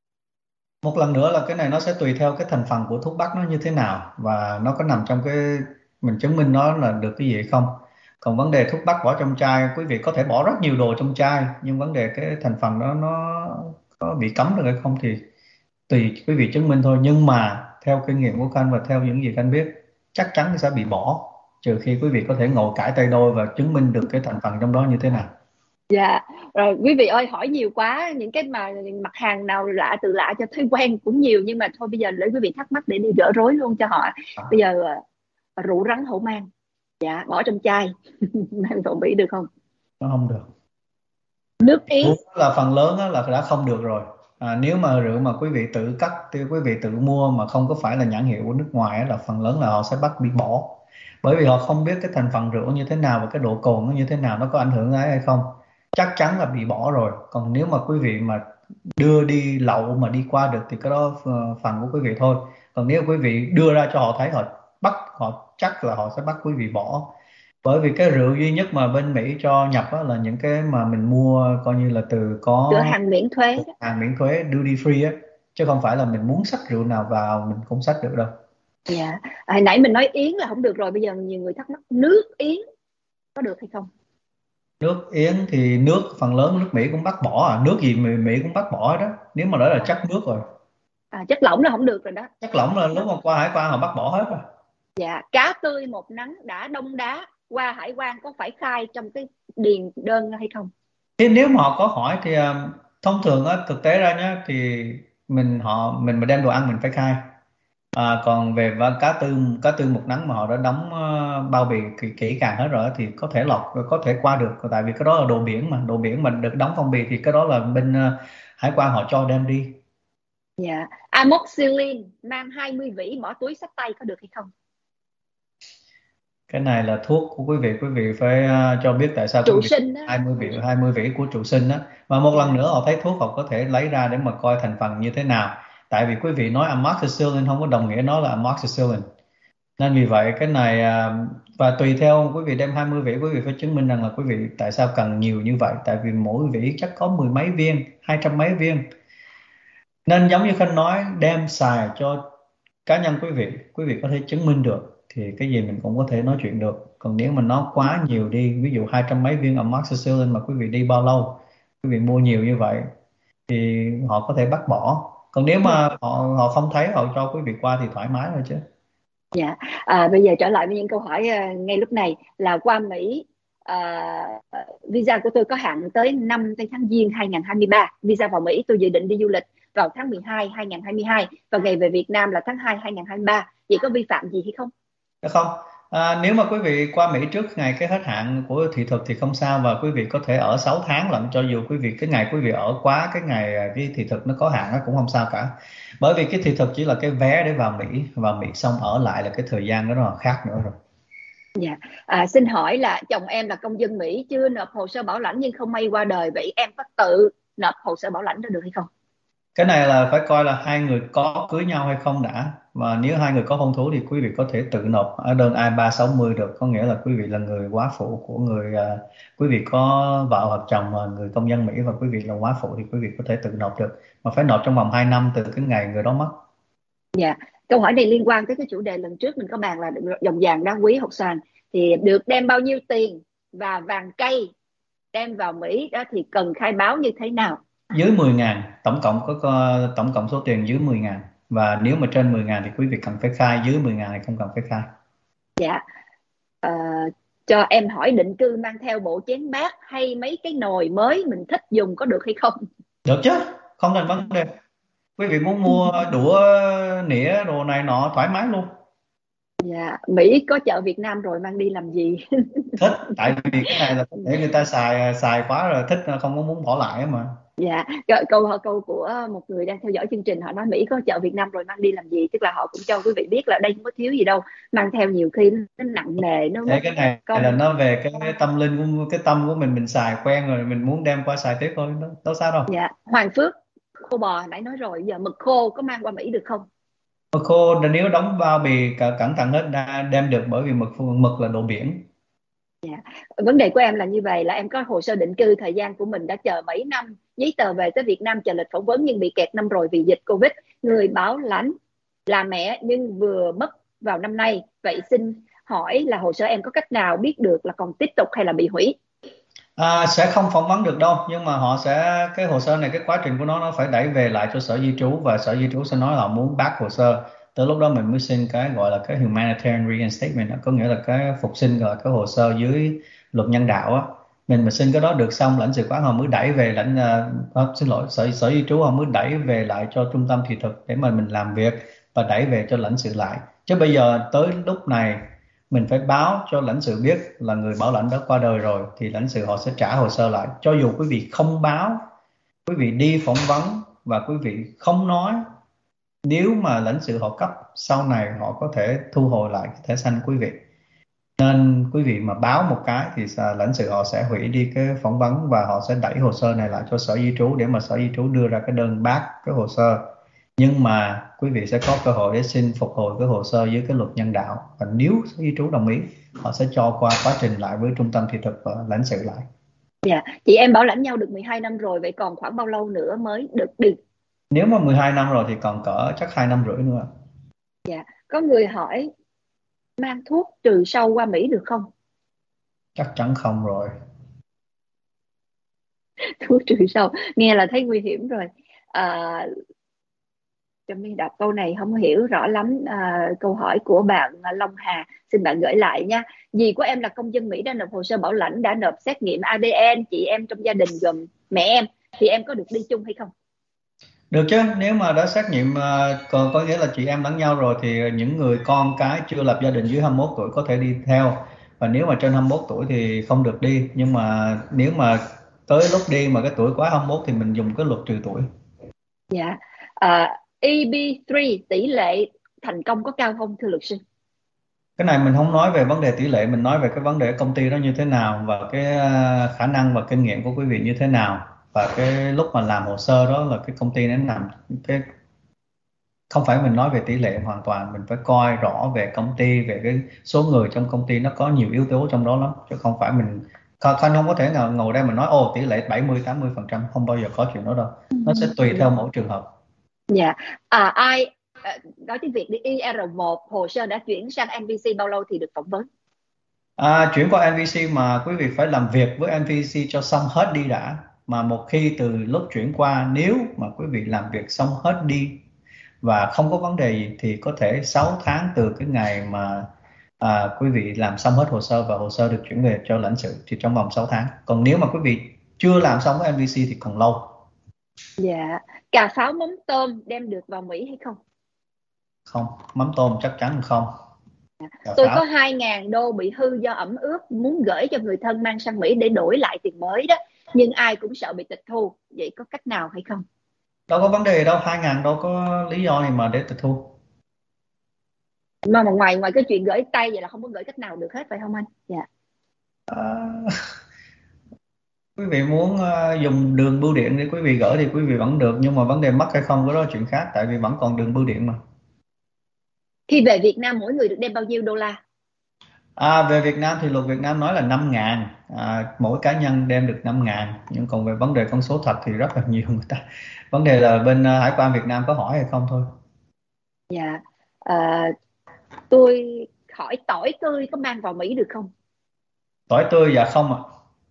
Một lần nữa là cái này nó sẽ tùy theo cái thành phần của thuốc bắc nó như thế nào, và nó có nằm trong cái mình chứng minh nó là được cái gì hay không. Còn vấn đề thuốc bắc bỏ trong chai, quý vị có thể bỏ rất nhiều đồ trong chai, nhưng vấn đề cái thành phần đó nó có bị cấm được hay không thì tùy quý vị chứng minh thôi. Nhưng mà theo kinh nghiệm của Khanh và theo những gì Khanh biết, chắc chắn sẽ bị bỏ, trừ khi quý vị có thể ngồi cãi tay đôi và chứng minh được cái thành phần trong đó như thế nào. Dạ, rồi quý vị ơi, hỏi nhiều quá, những cái mà mặt hàng nào lạ từ lạ cho thấy quen cũng nhiều, nhưng mà thôi bây giờ để quý vị thắc mắc để đi gỡ rối luôn cho họ. Bây giờ rượu rắn hổ mang, dạ, bỏ trong chai mang vào Mỹ được không? Nó không được. Nước Yến. Thuốc là phần lớn là đã không được rồi. Nếu mà rượu mà quý vị tự cắt, quý vị tự mua mà không có phải là nhãn hiệu của nước ngoài là phần lớn là họ sẽ bắt bị bỏ, bởi vì họ không biết cái thành phần rượu như thế nào và cái độ cồn nó như thế nào, nó có ảnh hưởng ấy hay không, chắc chắn là bị bỏ rồi. Còn nếu mà quý vị mà đưa đi lậu mà đi qua được thì cái đó phần của quý vị thôi. Còn nếu quý vị đưa ra cho họ thấy, họ bắt, họ chắc là họ sẽ bắt quý vị bỏ. Bởi vì cái rượu duy nhất mà bên Mỹ cho nhập á, là những cái mà mình mua coi như là từ Cửa có hàng miễn thuế đó. hàng miễn thuế duty free á, chứ không phải là mình muốn xách rượu nào vào mình cũng xách được đâu. Dạ. Hồi nãy mình nói Yến là không được rồi, bây giờ nhiều người thắc mắc nước Yến có được hay không? Nước Yến thì nước phần lớn nước Mỹ cũng bắt bỏ, nước gì Mỹ cũng bắt bỏ đó, nếu mà đó là chất nước rồi. Chất lỏng là không được rồi đó. Chất lỏng là lúc mà qua hải quan họ bắt bỏ hết rồi. Dạ, cá tươi một nắng đã đông đá qua hải quan có phải khai trong cái điền đơn hay không? Thế nếu mà họ có hỏi thì thông thường á, thực tế ra nhá, thì mình mà đem đồ ăn mình phải khai. Còn về cá tư một nắng mà họ đã đóng bao bì kỹ càng hết rồi thì có thể lọt, có thể qua được, tại vì cái đó là đồ biển mà được đóng phong bì thì cái đó là bên hải quan họ cho đem đi. Dạ. Amoxicillin mang 20 vỉ bỏ túi xách tay có được hay không? Cái này là thuốc của quý vị phải cho biết tại sao quý Trụ vị sinh đó. 20 vỉ của trụ sinh đó. Và một lần Dạ. nữa họ thấy thuốc họ có thể lấy ra để mà coi thành phần như thế nào, tại vì quý vị nói amoxicillin không có đồng nghĩa nó là amoxicillin. Nên vì vậy cái này và tùy theo quý vị đem 20 vỉ, quý vị phải chứng minh rằng là quý vị tại sao cần nhiều như vậy, tại vì mỗi vỉ chắc có mười mấy viên, 200 mấy viên. Nên giống như Khanh nói, đem xài cho cá nhân quý vị có thể chứng minh được thì cái gì mình cũng có thể nói chuyện được. Còn nếu mà nó quá nhiều đi, ví dụ 200 mấy viên amoxicillin mà quý vị đi bao lâu, quý vị mua nhiều như vậy thì họ có thể bắt bỏ. Còn nếu mà họ không thấy, họ cho quý vị qua thì thoải mái thôi chứ. Dạ. Bây giờ trở lại với những câu hỏi ngay lúc này là qua Mỹ, visa của tôi có hạn tới 5 tháng Giêng 2023. Visa vào Mỹ tôi dự định đi du lịch vào tháng 12 2022 và ngày về Việt Nam là tháng 2 2023. Vậy có vi phạm gì hay không? Được không? Nếu mà quý vị qua Mỹ trước ngày cái hết hạn của thị thực thì không sao, và quý vị có thể ở 6 tháng lận, cho dù quý vị cái ngày quý vị ở quá cái ngày cái thị thực nó có hạn nó cũng không sao cả. Bởi vì cái thị thực chỉ là cái vé để vào Mỹ xong ở lại là cái thời gian đó là khác nữa rồi. Dạ. Xin hỏi là chồng em là công dân Mỹ, chưa nộp hồ sơ bảo lãnh nhưng không may qua đời, vậy em có tự nộp hồ sơ bảo lãnh đó được hay không? Cái này là phải coi là hai người có cưới nhau hay không đã. Và nếu hai người có hôn thú thì quý vị có thể tự nộp ở đơn I-360 được, có nghĩa là quý vị là người góa phụ của người quý vị có vợ hoặc chồng là người công dân Mỹ và quý vị là góa phụ thì quý vị có thể tự nộp được, mà phải nộp trong vòng 2 năm từ cái ngày người đó mất. Dạ. Câu hỏi này liên quan tới cái chủ đề lần trước mình có bàn là đồng vàng đá quý hột xoàn thì được đem bao nhiêu tiền và vàng cây đem vào Mỹ đó thì cần khai báo như thế nào? Dưới 10.000, tổng cộng số tiền dưới 10.000, và nếu mà trên 10.000 thì quý vị cần phải khai, dưới 10.000 thì không cần phải khai. Dạ. Ờ, cho em hỏi định cư mang theo bộ chén bát hay mấy cái nồi mới mình thích dùng có được hay không? Được chứ, không thành vấn đề. Quý vị muốn mua đũa nĩa đồ này nọ thoải mái luôn. Dạ, Mỹ có chợ Việt Nam rồi mang đi làm gì? Thích, tại vì cái này là có thể người ta xài xài quá rồi, thích không có muốn bỏ lại mà. Dạ, câu của một người đang theo dõi chương trình, họ nói Mỹ có chợ Việt Nam rồi mang đi làm gì, tức là họ cũng cho quý vị biết là đây không có thiếu gì đâu, mang theo nhiều khi nó nặng nề, nó mất Thế cái này là công. nó về cái tâm linh của cái tâm của mình xài quen rồi, mình muốn đem qua xài tiếp thôi, đâu sao đâu. Dạ, Hoàng Phước, khô bò hồi nãy nói rồi, giờ mực khô có mang qua Mỹ được không? Mực khô nếu đóng bao bì cẩn thận hết đem được, bởi vì mực là đồ biển. Dạ. Vấn đề của em là như vậy, là em có hồ sơ định cư, thời gian của mình đã chờ mấy năm, giấy tờ về tới Việt Nam chờ lịch phỏng vấn nhưng bị kẹt năm rồi vì dịch Covid. Người bảo lãnh là mẹ nhưng vừa mất vào năm nay. Vậy xin hỏi là hồ sơ em có cách nào biết được là còn tiếp tục hay là bị hủy? Sẽ không phỏng vấn được đâu, nhưng mà họ sẽ, cái hồ sơ này cái quá trình của nó phải đẩy về lại cho sở di trú, và sở di trú sẽ nói là muốn bác hồ sơ. Tới lúc đó mình mới xin cái gọi là cái humanitarian reinstatement, có nghĩa là cái phục sinh, gọi là cái hồ sơ dưới luật nhân đạo á. Mình mà xin cái đó được xong, lãnh sự quán họ mới đẩy về xin lỗi, sở sở di trú họ mới đẩy về lại cho trung tâm thị thực để mà mình làm việc, và đẩy về cho lãnh sự lại. Chứ bây giờ tới lúc này mình phải báo cho lãnh sự biết là người bảo lãnh đã qua đời rồi thì lãnh sự họ sẽ trả hồ sơ lại. Cho dù quý vị không báo, quý vị đi phỏng vấn và quý vị không nói, nếu mà lãnh sự họ cấp sau này họ có thể thu hồi lại cái thẻ xanh quý vị. Nên quý vị mà báo một cái thì lãnh sự họ sẽ hủy đi cái phỏng vấn, và họ sẽ đẩy hồ sơ này lại cho sở di trú để mà sở di trú đưa ra cái đơn bác cái hồ sơ. Nhưng mà quý vị sẽ có cơ hội để xin phục hồi cái hồ sơ dưới cái luật nhân đạo, và nếu sở di trú đồng ý họ sẽ cho qua quá trình lại với trung tâm thị thực và lãnh sự lại. Dạ, chị em bảo lãnh nhau được 12 năm rồi, vậy còn khoảng bao lâu nữa mới được đi? Nếu mà 12 năm rồi thì còn cỡ chắc 2 năm rưỡi nữa. Dạ, có người hỏi mang thuốc trừ sâu qua Mỹ được không? Chắc chắn không rồi. Thuốc trừ sâu, nghe là thấy nguy hiểm rồi. À, cho mình đọc câu này không hiểu rõ lắm. Câu hỏi của bạn Long Hà, xin bạn gửi lại nha. Dì của em là công dân Mỹ, đã nộp hồ sơ bảo lãnh, đã nộp xét nghiệm ADN, chị em trong gia đình gồm mẹ em, thì em có được đi chung hay không? Được chứ, nếu mà đã xét nghiệm có nghĩa là chị em lẫn nhau rồi thì những người con cái chưa lập gia đình dưới 21 tuổi có thể đi theo. Và nếu mà trên 21 tuổi thì không được đi. Nhưng mà nếu mà tới lúc đi mà cái tuổi quá 21 thì mình dùng cái luật trừ tuổi. Dạ. EB3 tỷ lệ thành công có cao không thưa luật sư? Cái này mình không nói về vấn đề tỷ lệ, mình nói về cái vấn đề công ty đó như thế nào, và cái khả năng và kinh nghiệm của quý vị như thế nào. Và cái lúc mà làm hồ sơ đó là cái công ty nó nằm cái, không phải mình nói về tỷ lệ hoàn toàn, mình phải coi rõ về công ty, về cái số người trong công ty, nó có nhiều yếu tố trong đó lắm, chứ không phải mình không có thể nào ngồi đây mình nói tỷ lệ 70-80%, không bao giờ có chuyện đó đâu. Nó sẽ tùy theo mỗi trường hợp. Dạ. Nói tiếng Việt đi, IR1 hồ sơ đã chuyển sang NBC bao lâu thì được phỏng vấn? Chuyển qua NVC mà quý vị phải làm việc với NVC cho xong hết đi đã. Mà một khi từ lúc chuyển qua, nếu mà quý vị làm việc xong hết đi và không có vấn đề gì thì có thể 6 tháng từ cái ngày mà quý vị làm xong hết hồ sơ và hồ sơ được chuyển về cho lãnh sự thì trong vòng 6 tháng. Còn nếu mà quý vị chưa làm xong với NVC thì còn lâu. Dạ. Cà pháo mắm tôm đem được vào Mỹ hay không? Không, mắm tôm chắc chắn không. Cà Tôi pháo. có 2.000 đô bị hư do ẩm ướt, muốn gửi cho người thân mang sang Mỹ để đổi lại tiền mới đó, nhưng ai cũng sợ bị tịch thu, vậy có cách nào hay không? Đâu có vấn đề đâu, 2.000 đâu có lý do gì mà để tịch thu. Mà ngoài ngoài cái chuyện gửi tay vậy là không có gửi cách nào được hết phải không anh? Dạ. À, quý vị muốn dùng đường bưu điện để quý vị gửi thì quý vị vẫn được, nhưng mà vấn đề mất hay không cái đó là chuyện khác, tại vì vẫn còn đường bưu điện mà. Khi về Việt Nam mỗi người được đem bao nhiêu đô la? Về Việt Nam thì luật Việt Nam nói là 5.000, mỗi cá nhân đem được 5.000, nhưng còn về vấn đề con số thật thì rất là nhiều người ta. Vấn đề là bên Hải quan Việt Nam có hỏi hay không thôi. Dạ. À, tôi hỏi tỏi tươi có mang vào Mỹ được không? Tỏi tươi dạ không ạ.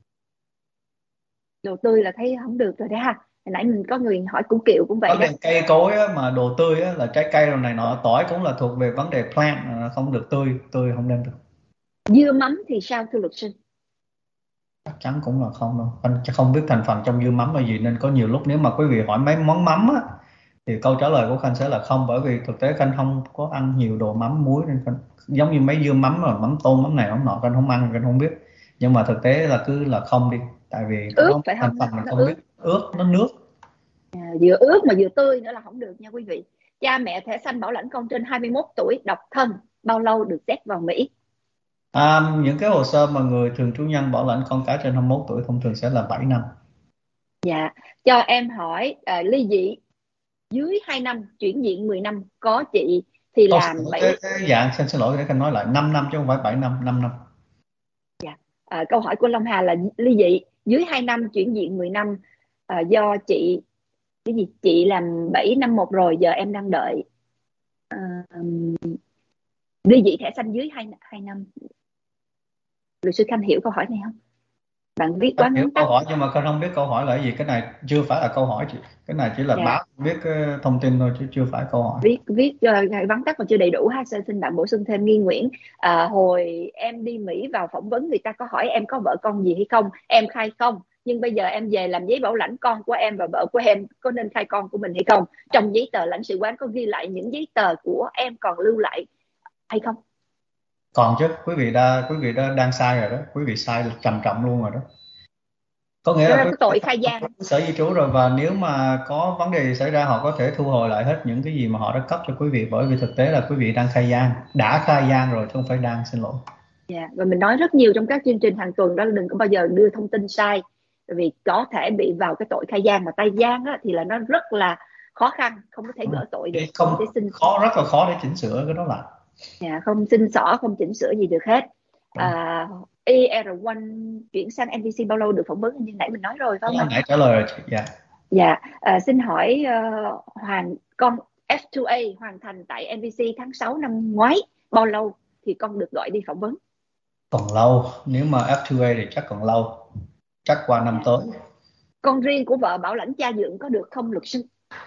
Đồ tươi là thấy không được rồi đó ha. Hồi nãy mình có người hỏi củ kiệu cũng vậy Vấn đó. đề cây cối á, mà đồ tươi á, là trái cây rồi này nọ, tỏi cũng là thuộc về vấn đề plant, không được tươi, tươi không đem được. Dưa mắm thì sao thưa luật sư? Chắc chắn cũng là không đâu, anh không biết thành phần trong dưa mắm là gì, nên có nhiều lúc nếu mà quý vị hỏi mấy món mắm á thì câu trả lời của Khanh sẽ là không, bởi vì thực tế Khanh không có ăn nhiều đồ mắm muối, nên Khanh giống như mấy dưa mắm rồi mắm tôm mắm này mắm nọ Khanh không ăn, Khanh không biết. Nhưng mà thực tế là cứ là không đi, tại vì cái Ướt đó phải thành không? phần mình Nó không biết, ướt. ướt nó nước. Vừa ướt mà vừa tươi nữa là không được nha quý vị. Cha mẹ thẻ xanh bảo lãnh con trên 21 tuổi độc thân bao lâu được xét vào Mỹ? Những cái hồ sơ mà người thường trú nhân bảo lãnh con cái trên 21 tuổi thông thường sẽ là 7 năm. Dạ. Cho em hỏi ly dị dưới 2 năm chuyển diện 10 năm có chị thì Câu làm cái dạng xin lỗi để Khanh nói lại, 5 năm chứ không phải 7 năm, 5 năm. Dạ. Câu hỏi của Long Hà là ly dị dưới 2 năm chuyển diện 10 năm, do chị cái gì chị làm 7 năm một rồi, giờ em đang đợi ly dị thẻ xanh dưới hai năm. Luật sư Khanh hiểu câu hỏi này không? Bạn viết Anh quá hiểu ngắn câu tắt. hỏi nhưng mà con không biết câu hỏi là cái gì, cái này chưa phải là câu hỏi chị, cái này chỉ là Dạ. báo biết cái thông tin thôi chứ chưa phải câu hỏi. viết viết vắn tắt mà chưa đầy đủ ha. Xin bạn bổ sung thêm. Nghi Nguyễn: hồi em đi Mỹ vào phỏng vấn, người ta có hỏi em có vợ con gì hay không, em khai không, nhưng bây giờ em về làm giấy bảo lãnh con của em và vợ của em, có nên khai con của mình hay không? Trong giấy tờ lãnh sự quán có ghi lại những giấy tờ của em còn lưu lại hay không? Còn chứ, quý vị đã đang sai rồi đó, quý vị sai là trầm trọng luôn rồi đó. Có nghĩa Đó là là quý cái vị đã tội phỏng khai vấn gian. với sở di trú rồi, và nếu mà có vấn đề gì xảy ra họ có thể thu hồi lại hết những cái gì mà họ đã cấp cho quý vị, bởi vì thực tế là quý vị đang khai gian, đã khai gian rồi chứ không phải đang, xin lỗi. Dạ. Và mình nói rất nhiều trong các chương trình hàng tuần đó là đừng có bao giờ đưa thông tin sai, bởi vì có thể bị vào cái tội khai gian, mà tay gian á, thì là nó rất là khó khăn, không có thể gỡ tội được, Để không không thể xin. khó, rất là khó để chỉnh sửa cái đó lại. Dạ, không xin xỏ, không chỉnh sửa gì được hết. Đúng. ER1 chuyển sang NBC bao lâu được phỏng vấn, như nãy mình nói rồi phải không Anh anh? nãy trả lời rồi chị. Dạ. Dạ. Xin hỏi con F2A hoàn thành tại NBC tháng 6 năm ngoái, bao lâu thì con được gọi đi phỏng vấn? Còn lâu, nếu mà F2A thì chắc còn lâu, chắc qua năm Dạ. tới. Con riêng của vợ bảo lãnh cha dượng có được không luật sư?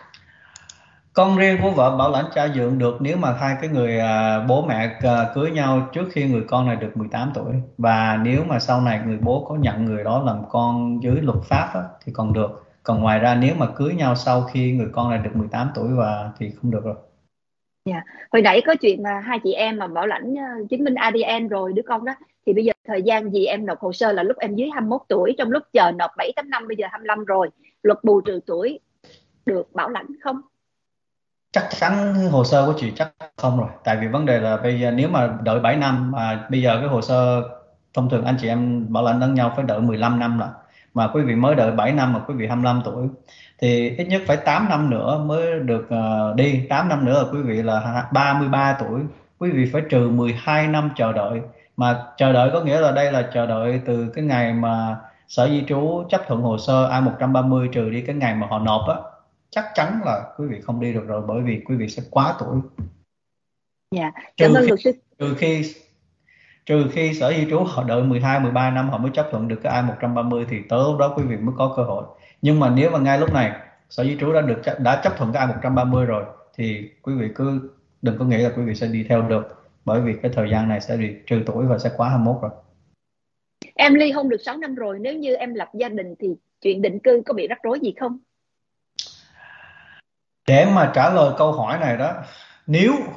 Con riêng của vợ bảo lãnh cha dượng được nếu mà hai cái người bố mẹ cưới nhau trước khi người con này được 18 tuổi, và nếu mà sau này người bố có nhận người đó làm con dưới luật pháp á, thì còn được. Còn ngoài ra nếu mà cưới nhau sau khi người con này được 18 tuổi và thì không được rồi. Dạ. Hồi nãy có chuyện mà hai chị em mà bảo lãnh chứng minh ADN rồi đứa con đó, thì bây giờ thời gian gì em nộp hồ sơ là lúc em dưới 21 tuổi, trong lúc chờ nộp 7 8 năm bây giờ 25 rồi, luật bù trừ tuổi được bảo lãnh không? Chắc chắn hồ sơ của chị chắc không rồi, tại vì vấn đề là bây giờ nếu mà đợi 7 năm mà bây giờ cái hồ sơ thông thường anh chị em bảo lãnh lẫn nhau phải đợi 15 năm rồi, mà quý vị mới đợi 7 năm mà quý vị 25 tuổi thì ít nhất phải 8 năm nữa mới được đi, 8 năm nữa là quý vị là 33 tuổi, quý vị phải trừ 12 năm chờ đợi. Mà chờ đợi có nghĩa là đây là chờ đợi từ cái ngày mà sở di trú chấp thuận hồ sơ I-130 trừ đi cái ngày mà họ nộp á, chắc chắn là quý vị không đi được rồi, bởi vì quý vị sẽ quá tuổi. Dạ. Cảm trừ ơn khi luật sư. trừ khi trừ khi sở di trú họ đợi 12 13 năm họ mới chấp thuận được cái I-130 thì tới lúc đó quý vị mới có cơ hội. Nhưng mà nếu mà ngay lúc này sở di trú đã chấp thuận cái I-130 rồi thì quý vị cứ đừng có nghĩ là quý vị sẽ đi theo được, bởi vì cái thời gian này sẽ bị trừ tuổi và sẽ quá 21 rồi. Em ly hôn được 6 năm rồi, nếu như em lập gia đình thì chuyện định cư có bị rắc rối gì không? Để mà trả lời câu hỏi này đó, nếu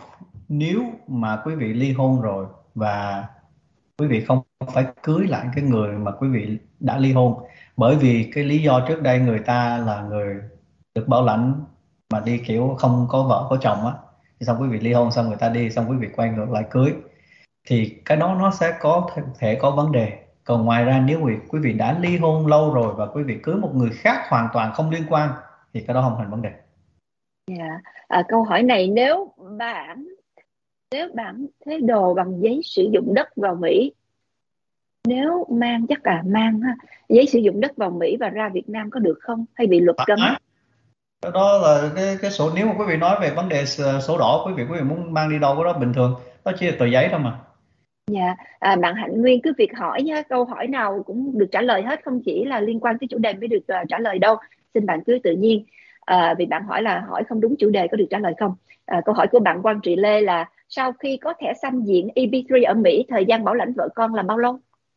nếu mà quý vị ly hôn rồi và quý vị không phải cưới lại cái người mà quý vị đã ly hôn, bởi vì cái lý do trước đây người ta là người được bảo lãnh mà đi kiểu không có vợ có chồng á, thì xong quý vị ly hôn xong người ta đi xong quý vị quay ngược lại cưới, thì cái đó nó sẽ có thể có vấn đề. Còn ngoài ra nếu quý vị đã ly hôn lâu rồi và quý vị cưới một người khác hoàn toàn không liên quan thì cái đó không thành vấn đề. Dạ. Câu hỏi này, nếu bạn thế đồ bằng giấy sử dụng đất vào Mỹ, nếu mang, chắc là mang ha, giấy sử dụng đất vào Mỹ và ra Việt Nam có được không, hay bị luật cấm? Cái đó là cái sổ, nếu mà quý vị nói về vấn đề sổ đỏ, quý vị muốn mang đi đâu cái đó bình thường, đó chỉ là tờ giấy thôi mà. Dạ. Bạn Hạnh Nguyên cứ việc hỏi nha, câu hỏi nào cũng được trả lời hết, không chỉ là liên quan tới chủ đề mới được trả lời đâu. Xin bạn cứ tự nhiên. Vì bạn hỏi là hỏi không đúng chủ đề có được trả lời không. Câu hỏi của bạn Quang Trị Lê là sau khi có thẻ xanh diện EB3 ở Mỹ, thời gian bảo lãnh vợ con là bao lâu?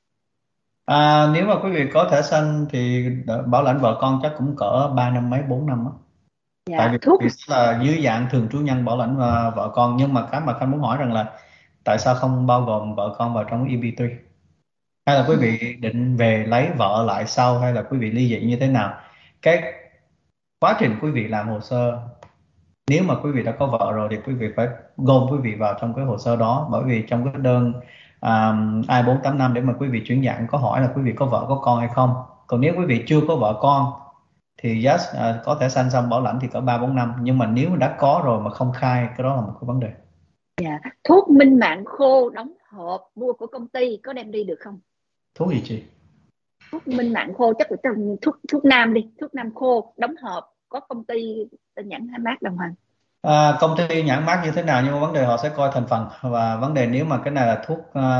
Nếu mà quý vị có thẻ xanh thì bảo lãnh vợ con chắc cũng cỡ 3 năm mấy 4 năm á. Tại Dạ. vì Thuốc. quý vị sẽ là dưới dạng thường trú nhân bảo lãnh vợ con, nhưng mà cái mà Khanh muốn hỏi rằng là tại sao không bao gồm vợ con vào trong EB3, hay là quý Dạ. vị định về lấy vợ lại sau, hay là quý vị ly dị như thế nào. Cái quá trình quý vị làm hồ sơ, nếu mà quý vị đã có vợ rồi thì quý vị phải gom quý vị vào trong cái hồ sơ đó, bởi vì trong cái đơn I-485 để mà quý vị chuyển dạng có hỏi là quý vị có vợ có con hay không. Còn nếu quý vị chưa có vợ con thì yes, có thể sanh xong bảo lãnh thì cỡ 3-4 năm, nhưng mà nếu đã có rồi mà không khai, cái đó là một cái vấn đề. Dạ. Thuốc minh mạng khô đóng hộp mua của công ty có đem đi được không? Thuốc gì chị? Thuốc minh mạng khô chắc là thuốc nam đi, thuốc nam khô đóng hộp có công ty tên nhãn mác đàng hoàng. Công ty nhãn mác như thế nào, nhưng mà vấn đề họ sẽ coi thành phần, và vấn đề nếu mà cái này là thuốc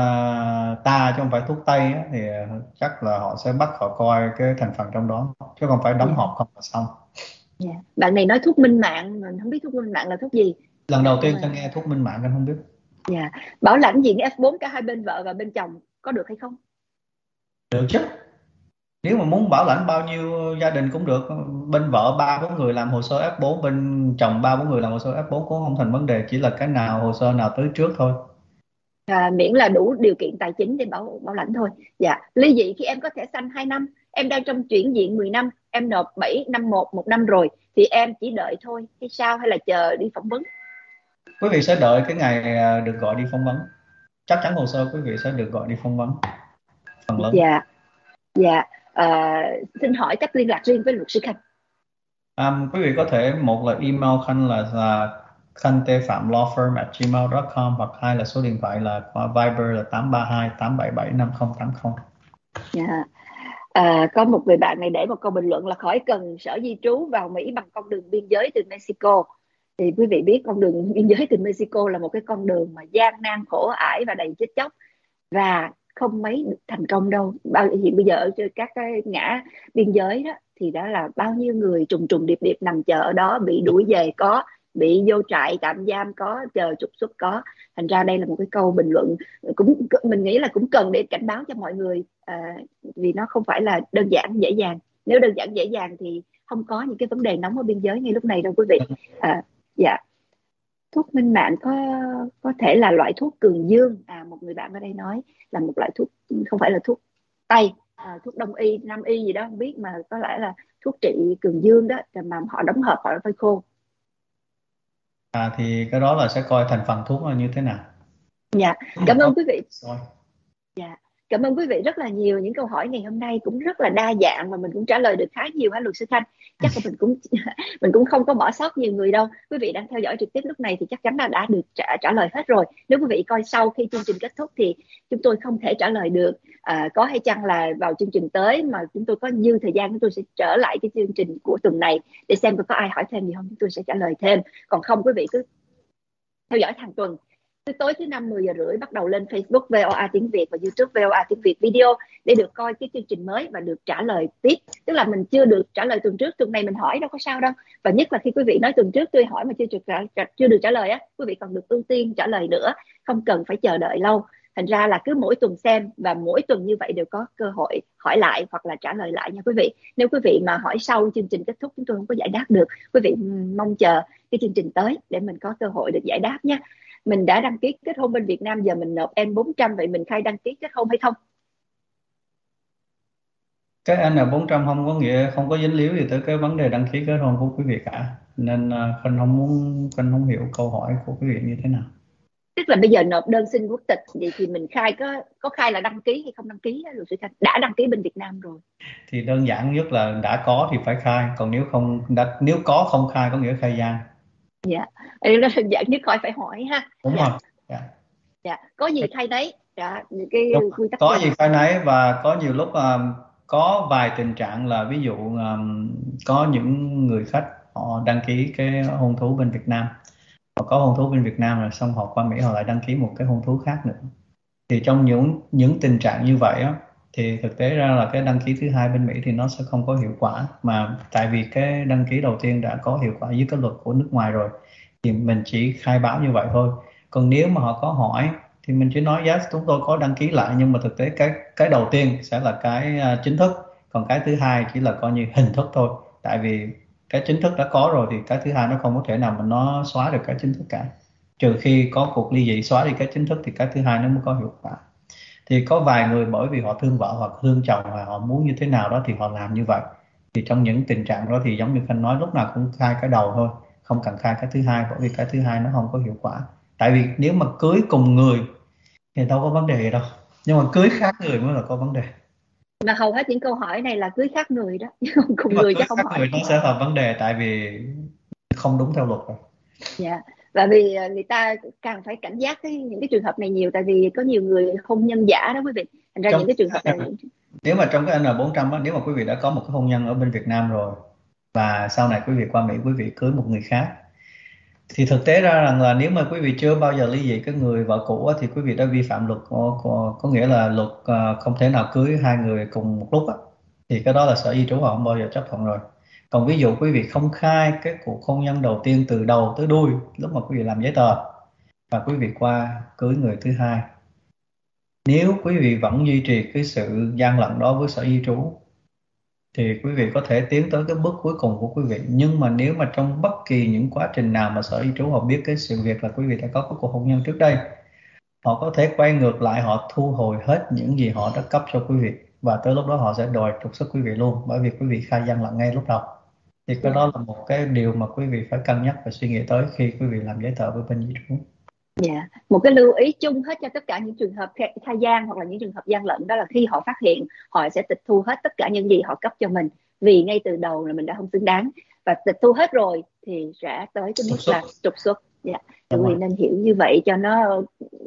ta chứ không phải thuốc tây á, thì chắc là họ sẽ bắt họ coi cái thành phần trong đó, chứ không phải đóng Dạ. hộp không là xong. Dạ. Bạn này nói thuốc minh mạng, mình không biết thuốc minh mạng là thuốc gì. Lần đầu Nhưng tiên mà tôi nghe thuốc minh mạng anh không biết. dạ. Bảo lãnh diện F4 cả hai bên vợ và bên chồng có được hay không? Được chứ, nếu mà muốn bảo lãnh bao nhiêu gia đình cũng được, bên vợ 3-4 người làm hồ sơ F4, bên chồng 3-4 người làm hồ sơ F4 cũng không thành vấn đề, chỉ là cái nào hồ sơ nào tới trước thôi. Miễn là đủ điều kiện tài chính để bảo lãnh thôi. Dạ. Ly dị khi em có thẻ xanh 2 năm, em đang trong chuyển diện 10 năm, em nộp 751 một năm rồi, thì em chỉ đợi thôi hay sao, hay là chờ đi phỏng vấn? Quý vị sẽ đợi cái ngày được gọi đi phỏng vấn, chắc chắn hồ sơ quý vị sẽ được gọi đi phỏng vấn phần lớn. Dạ. Dạ. Xin hỏi cách liên lạc riêng với luật sư Khanh. Quý vị có thể, một là email Khanh là khanh@tpham.lawfirm@gmail.com, hoặc hai là số điện thoại là Viber là 832-877-5080. Dạ. Có một người bạn này để một câu bình luận là khỏi cần sở di trú vào Mỹ bằng con đường biên giới từ Mexico. Thì quý vị biết con đường biên giới từ Mexico là một cái con đường mà gian nan khổ ải và đầy chết chóc, và không mấy được thành công đâu. Hiện bây giờ ở các cái ngã biên giới đó thì đã là bao nhiêu người trùng trùng điệp điệp nằm chờ ở đó, bị đuổi về có, bị vô trại tạm giam có, chờ trục xuất có. Thành ra đây là một cái câu bình luận cũng mình nghĩ là cũng cần để cảnh báo cho mọi người, vì nó không phải là đơn giản dễ dàng. Nếu đơn giản dễ dàng thì không có những cái vấn đề nóng ở biên giới ngay lúc này đâu quý vị. Dạ. Thuốc minh mạng có thể là loại thuốc cường dương. Một người bạn ở đây nói là một loại thuốc, không phải là thuốc tây, thuốc đông y nam y gì đó không biết, mà có lẽ là thuốc trị cường dương đó, mà họ đóng hộp họ phơi khô. Thì cái đó là sẽ coi thành phần thuốc là như thế nào. Dạ. Nếu mà Cảm có ơn quý vị. rồi. Dạ. Cảm ơn quý vị rất là nhiều. Những câu hỏi ngày hôm nay cũng rất là đa dạng và mình cũng trả lời được khá nhiều hả luật sư Khanh? Chắc là mình cũng không có bỏ sót nhiều người đâu. Quý vị đang theo dõi trực tiếp lúc này thì chắc chắn là đã được trả lời hết rồi. Nếu quý vị coi sau khi chương trình kết thúc thì chúng tôi không thể trả lời được. Có hay chăng là vào chương trình tới mà chúng tôi có dư thời gian, chúng tôi sẽ trở lại cái chương trình của tuần này để xem có ai hỏi thêm gì không, chúng tôi sẽ trả lời thêm. Còn không, quý vị cứ theo dõi hàng tuần. Tối thứ năm 10 giờ rưỡi bắt đầu lên Facebook VOA tiếng Việt và YouTube VOA tiếng Việt video để được coi cái chương trình mới và được trả lời tiếp. Tức là mình chưa được trả lời tuần trước, tuần này mình hỏi đâu có sao đâu. Và nhất là khi quý vị nói tuần trước tôi hỏi mà chưa được trả lời á, quý vị còn được ưu tiên trả lời nữa, không cần phải chờ đợi lâu. Thành ra là cứ mỗi tuần xem và mỗi tuần như vậy đều có cơ hội hỏi lại hoặc là trả lời lại nha quý vị. Nếu quý vị mà hỏi sau chương trình kết thúc chúng tôi không có giải đáp được, quý vị mong chờ cái chương trình tới để mình có cơ hội được giải đáp nhé. mình đã đăng ký kết hôn bên Việt Nam, giờ mình nộp N400, vậy mình khai đăng ký kết hôn hay không? Cái N400 không có nghĩa, không có dính líu gì tới cái vấn đề đăng ký kết hôn của quý vị cả, nên Khanh không hiểu câu hỏi của quý vị như thế nào. Tức là bây giờ nộp đơn xin quốc tịch vậy thì mình khai có khai là đăng ký hay không đăng ký á, luật sư Khanh đã đăng ký bên Việt Nam rồi. Thì đơn giản nhất là đã có thì phải khai, còn nếu có không khai có nghĩa khai gian. Dạ, đây là đơn giản nhất, khỏi phải hỏi ha. Đúng Dạ. rồi. Dạ. Dạ, có gì khai đấy. Dạ, những cái Đúng. quy tắc Có chung. gì khai nấy, và có nhiều lúc có vài tình trạng là ví dụ có những người khách họ đăng ký cái hôn thú bên Việt Nam, họ có hôn thú bên Việt Nam rồi xong họ qua Mỹ họ lại đăng ký một cái hôn thú khác nữa. Thì trong những tình trạng như vậy á, thì thực tế ra là cái đăng ký thứ hai bên Mỹ thì nó sẽ không có hiệu quả, mà tại vì cái đăng ký đầu tiên đã có hiệu quả dưới cái luật của nước ngoài rồi, thì mình chỉ khai báo như vậy thôi. Còn nếu mà họ có hỏi thì mình chỉ nói yes chúng tôi có đăng ký lại, nhưng mà thực tế cái đầu tiên sẽ là cái chính thức, còn cái thứ hai chỉ là coi như hình thức thôi. Tại vì cái chính thức đã có rồi thì cái thứ hai nó không có thể nào mà nó xóa được cái chính thức cả, trừ khi có cuộc ly dị xóa đi cái chính thức thì cái thứ hai nó mới có hiệu quả. Thì có vài người bởi vì họ thương vợ hoặc thương chồng và họ muốn như thế nào đó thì họ làm như vậy. Thì trong những tình trạng đó thì giống như Khanh nói, lúc nào cũng khai cái đầu thôi, không cần khai cái thứ hai, bởi vì cái thứ hai nó không có hiệu quả. Tại vì nếu mà cưới cùng người thì đâu có vấn đề gì đâu, nhưng mà cưới khác người mới là có vấn đề. Mà hầu hết những câu hỏi này là cưới khác người đó, chứ không cùng Nếu mà người cưới chắc không khác hỏi. người nó sẽ là vấn đề, tại vì không đúng theo luật rồi. Dạ, và vì người ta càng phải cảnh giác những cái trường hợp này nhiều, tại vì có nhiều người hôn nhân giả đó quý vị, thành ra Trong những cái trường hợp này. Nếu mà trong cái N400 á, nếu mà quý vị đã có một cái hôn nhân ở bên Việt Nam rồi và sau này quý vị qua Mỹ quý vị cưới một người khác, thì thực tế ra rằng là nếu mà quý vị chưa bao giờ ly dị cái người vợ cũ á, thì quý vị đã vi phạm luật, có nghĩa là luật không thể nào cưới hai người cùng một lúc á. Thì cái đó là Sở Di trú họ không bao giờ chấp thuận rồi. Còn ví dụ quý vị không khai cái cuộc hôn nhân đầu tiên từ đầu tới đuôi lúc mà quý vị làm giấy tờ, và quý vị qua cưới người thứ hai, nếu quý vị vẫn duy trì cái sự gian lận đó với Sở Di trú thì quý vị có thể tiến tới cái bước cuối cùng của quý vị. Nhưng mà nếu mà trong bất kỳ những quá trình nào mà Sở Di trú họ biết cái sự việc là quý vị đã có cái cuộc hôn nhân trước đây, họ có thể quay ngược lại, họ thu hồi hết những gì họ đã cấp cho quý vị, và tới lúc đó họ sẽ đòi trục xuất quý vị luôn, bởi vì quý vị khai gian lận ngay lúc đầu. Thì cái đó là một cái điều mà quý vị phải cân nhắc và suy nghĩ tới khi quý vị làm giấy tờ với bên di trú. Dạ, một cái lưu ý chung hết cho tất cả những trường hợp khai gian hoặc là những trường hợp gian lận, đó là khi họ phát hiện họ sẽ tịch thu hết tất cả những gì họ cấp cho mình, vì ngay từ đầu là mình đã không xứng đáng, và tịch thu hết rồi thì sẽ tới cái mức là trục xuất. Dạ, quý vị nên hiểu như vậy cho nó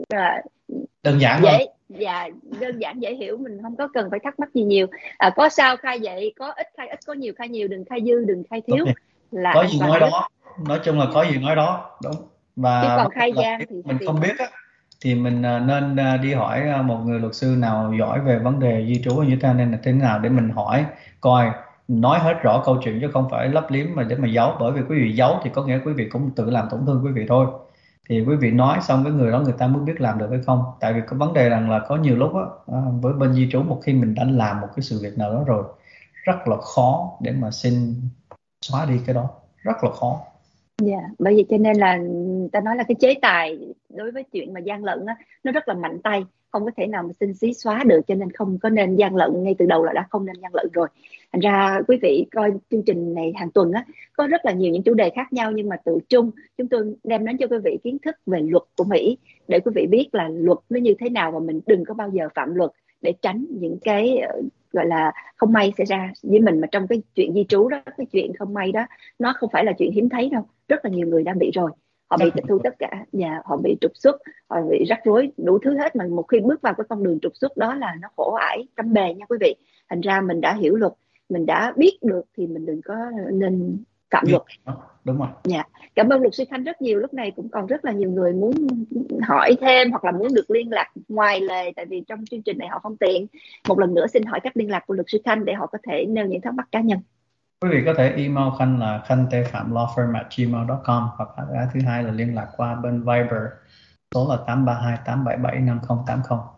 đơn giản dễ hơn. và đơn giản dễ hiểu, mình không có cần phải thắc mắc gì nhiều. Có sao khai vậy, có ít khai ít, có nhiều khai nhiều, đừng khai dư đừng khai thiếu, là có gì nói nhất. đó, nói chung là có gì nói đó, đúng. Chứ Và còn khai gian thì mình không biết á, thì mình nên đi hỏi một người luật sư nào giỏi về vấn đề di trú như thế nên là thế nào để mình hỏi coi, nói hết rõ câu chuyện chứ không phải lấp liếm mà để mà giấu, bởi vì quý vị giấu thì có nghĩa quý vị cũng tự làm tổn thương quý vị thôi. Thì quý vị nói xong cái người đó người ta mới biết làm được hay không. Tại vì cái vấn đề rằng là có nhiều lúc á, với bên di trú một khi mình đã làm một cái sự việc nào đó rồi, rất là khó để mà xin xóa đi cái đó, rất là khó. Dạ, bởi vì cho nên là người ta nói là cái chế tài đối với chuyện mà gian lận á, nó rất là mạnh tay, không có thể nào mà xin xí xóa được, cho nên không có nên gian lận, ngay từ đầu là đã không nên gian lận rồi. Thành ra quý vị coi chương trình này hàng tuần á, có rất là nhiều những chủ đề khác nhau, nhưng mà tự chung chúng tôi đem đến cho quý vị kiến thức về luật của Mỹ, để quý vị biết là luật nó như thế nào, và mình đừng có bao giờ phạm luật để tránh những cái gọi là không may xảy ra với mình. Mà trong cái chuyện di trú đó, cái chuyện không may đó, nó không phải là chuyện hiếm thấy đâu, rất là nhiều người đang bị rồi, họ bị tịch thu tất cả và họ bị trục xuất, họ bị rắc rối đủ thứ hết. Mà một khi bước vào cái con đường trục xuất đó là nó khổ ải trăm bề nha quý vị. Thành ra mình đã hiểu luật, mình đã biết được thì mình đừng có nên phạm luật. Đúng rồi. Dạ, cảm ơn luật sư Khanh rất nhiều. Lúc này cũng còn rất là nhiều người muốn hỏi thêm hoặc là muốn được liên lạc ngoài lề, tại vì trong chương trình này họ không tiện. Một lần nữa xin hỏi cách liên lạc của luật sư Khanh để họ có thể nêu những thắc mắc cá nhân. Quý vị có thể email Khanh là khanh@tphạmlawfirm@gmail.com, hoặc là cái thứ hai là liên lạc qua bên Viber, số là 832 877 5080.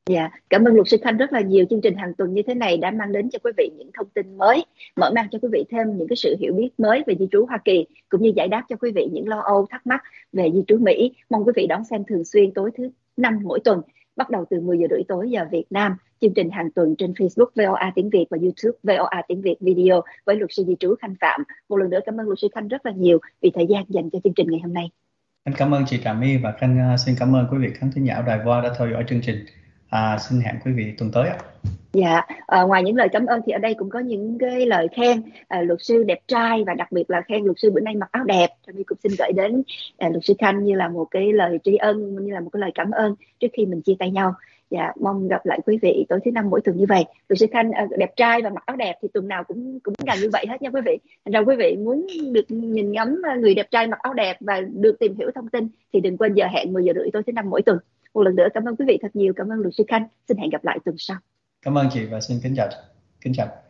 Dạ, cảm ơn luật sư Khanh rất là nhiều. Chương trình hàng tuần như thế này đã mang đến cho quý vị những thông tin mới, mở mang cho quý vị thêm những cái sự hiểu biết mới về di trú Hoa Kỳ, cũng như giải đáp cho quý vị những lo âu thắc mắc về di trú Mỹ. Mong quý vị đón xem thường xuyên tối thứ năm mỗi tuần, bắt đầu từ 10 giờ rưỡi tối giờ Việt Nam. Chương trình hàng tuần trên Facebook VOA tiếng Việt và YouTube VOA tiếng Việt video với luật sư di trú Khanh Phạm. Một lần nữa cảm ơn luật sư Khanh rất là nhiều vì thời gian dành cho chương trình ngày hôm nay. Khanh cảm ơn chị Trà My và Khanh xin cảm ơn quý vị khán thính giả Đài VOA đã theo dõi chương trình. Xin hẹn quý vị tuần tới ạ. Dạ, ngoài những lời cảm ơn thì ở đây cũng có những cái lời khen luật sư đẹp trai, và đặc biệt là khen luật sư bữa nay mặc áo đẹp. Trà My cũng xin gửi đến luật sư Khanh như là một cái lời tri ân, như là một cái lời cảm ơn trước khi mình chia tay nhau. Dạ, mong gặp lại quý vị tối thứ năm mỗi tuần như vậy. Luật sư Khanh đẹp trai và mặc áo đẹp thì tuần nào cũng cũng gần như vậy hết nha quý vị. Thành ra quý vị muốn được nhìn ngắm người đẹp trai mặc áo đẹp và được tìm hiểu thông tin thì đừng quên giờ hẹn 10 giờ rưỡi tối thứ năm mỗi tuần. Một lần nữa cảm ơn quý vị thật nhiều, cảm ơn luật sư Khanh. Xin hẹn gặp lại tuần sau. Cảm ơn chị và xin kính chào.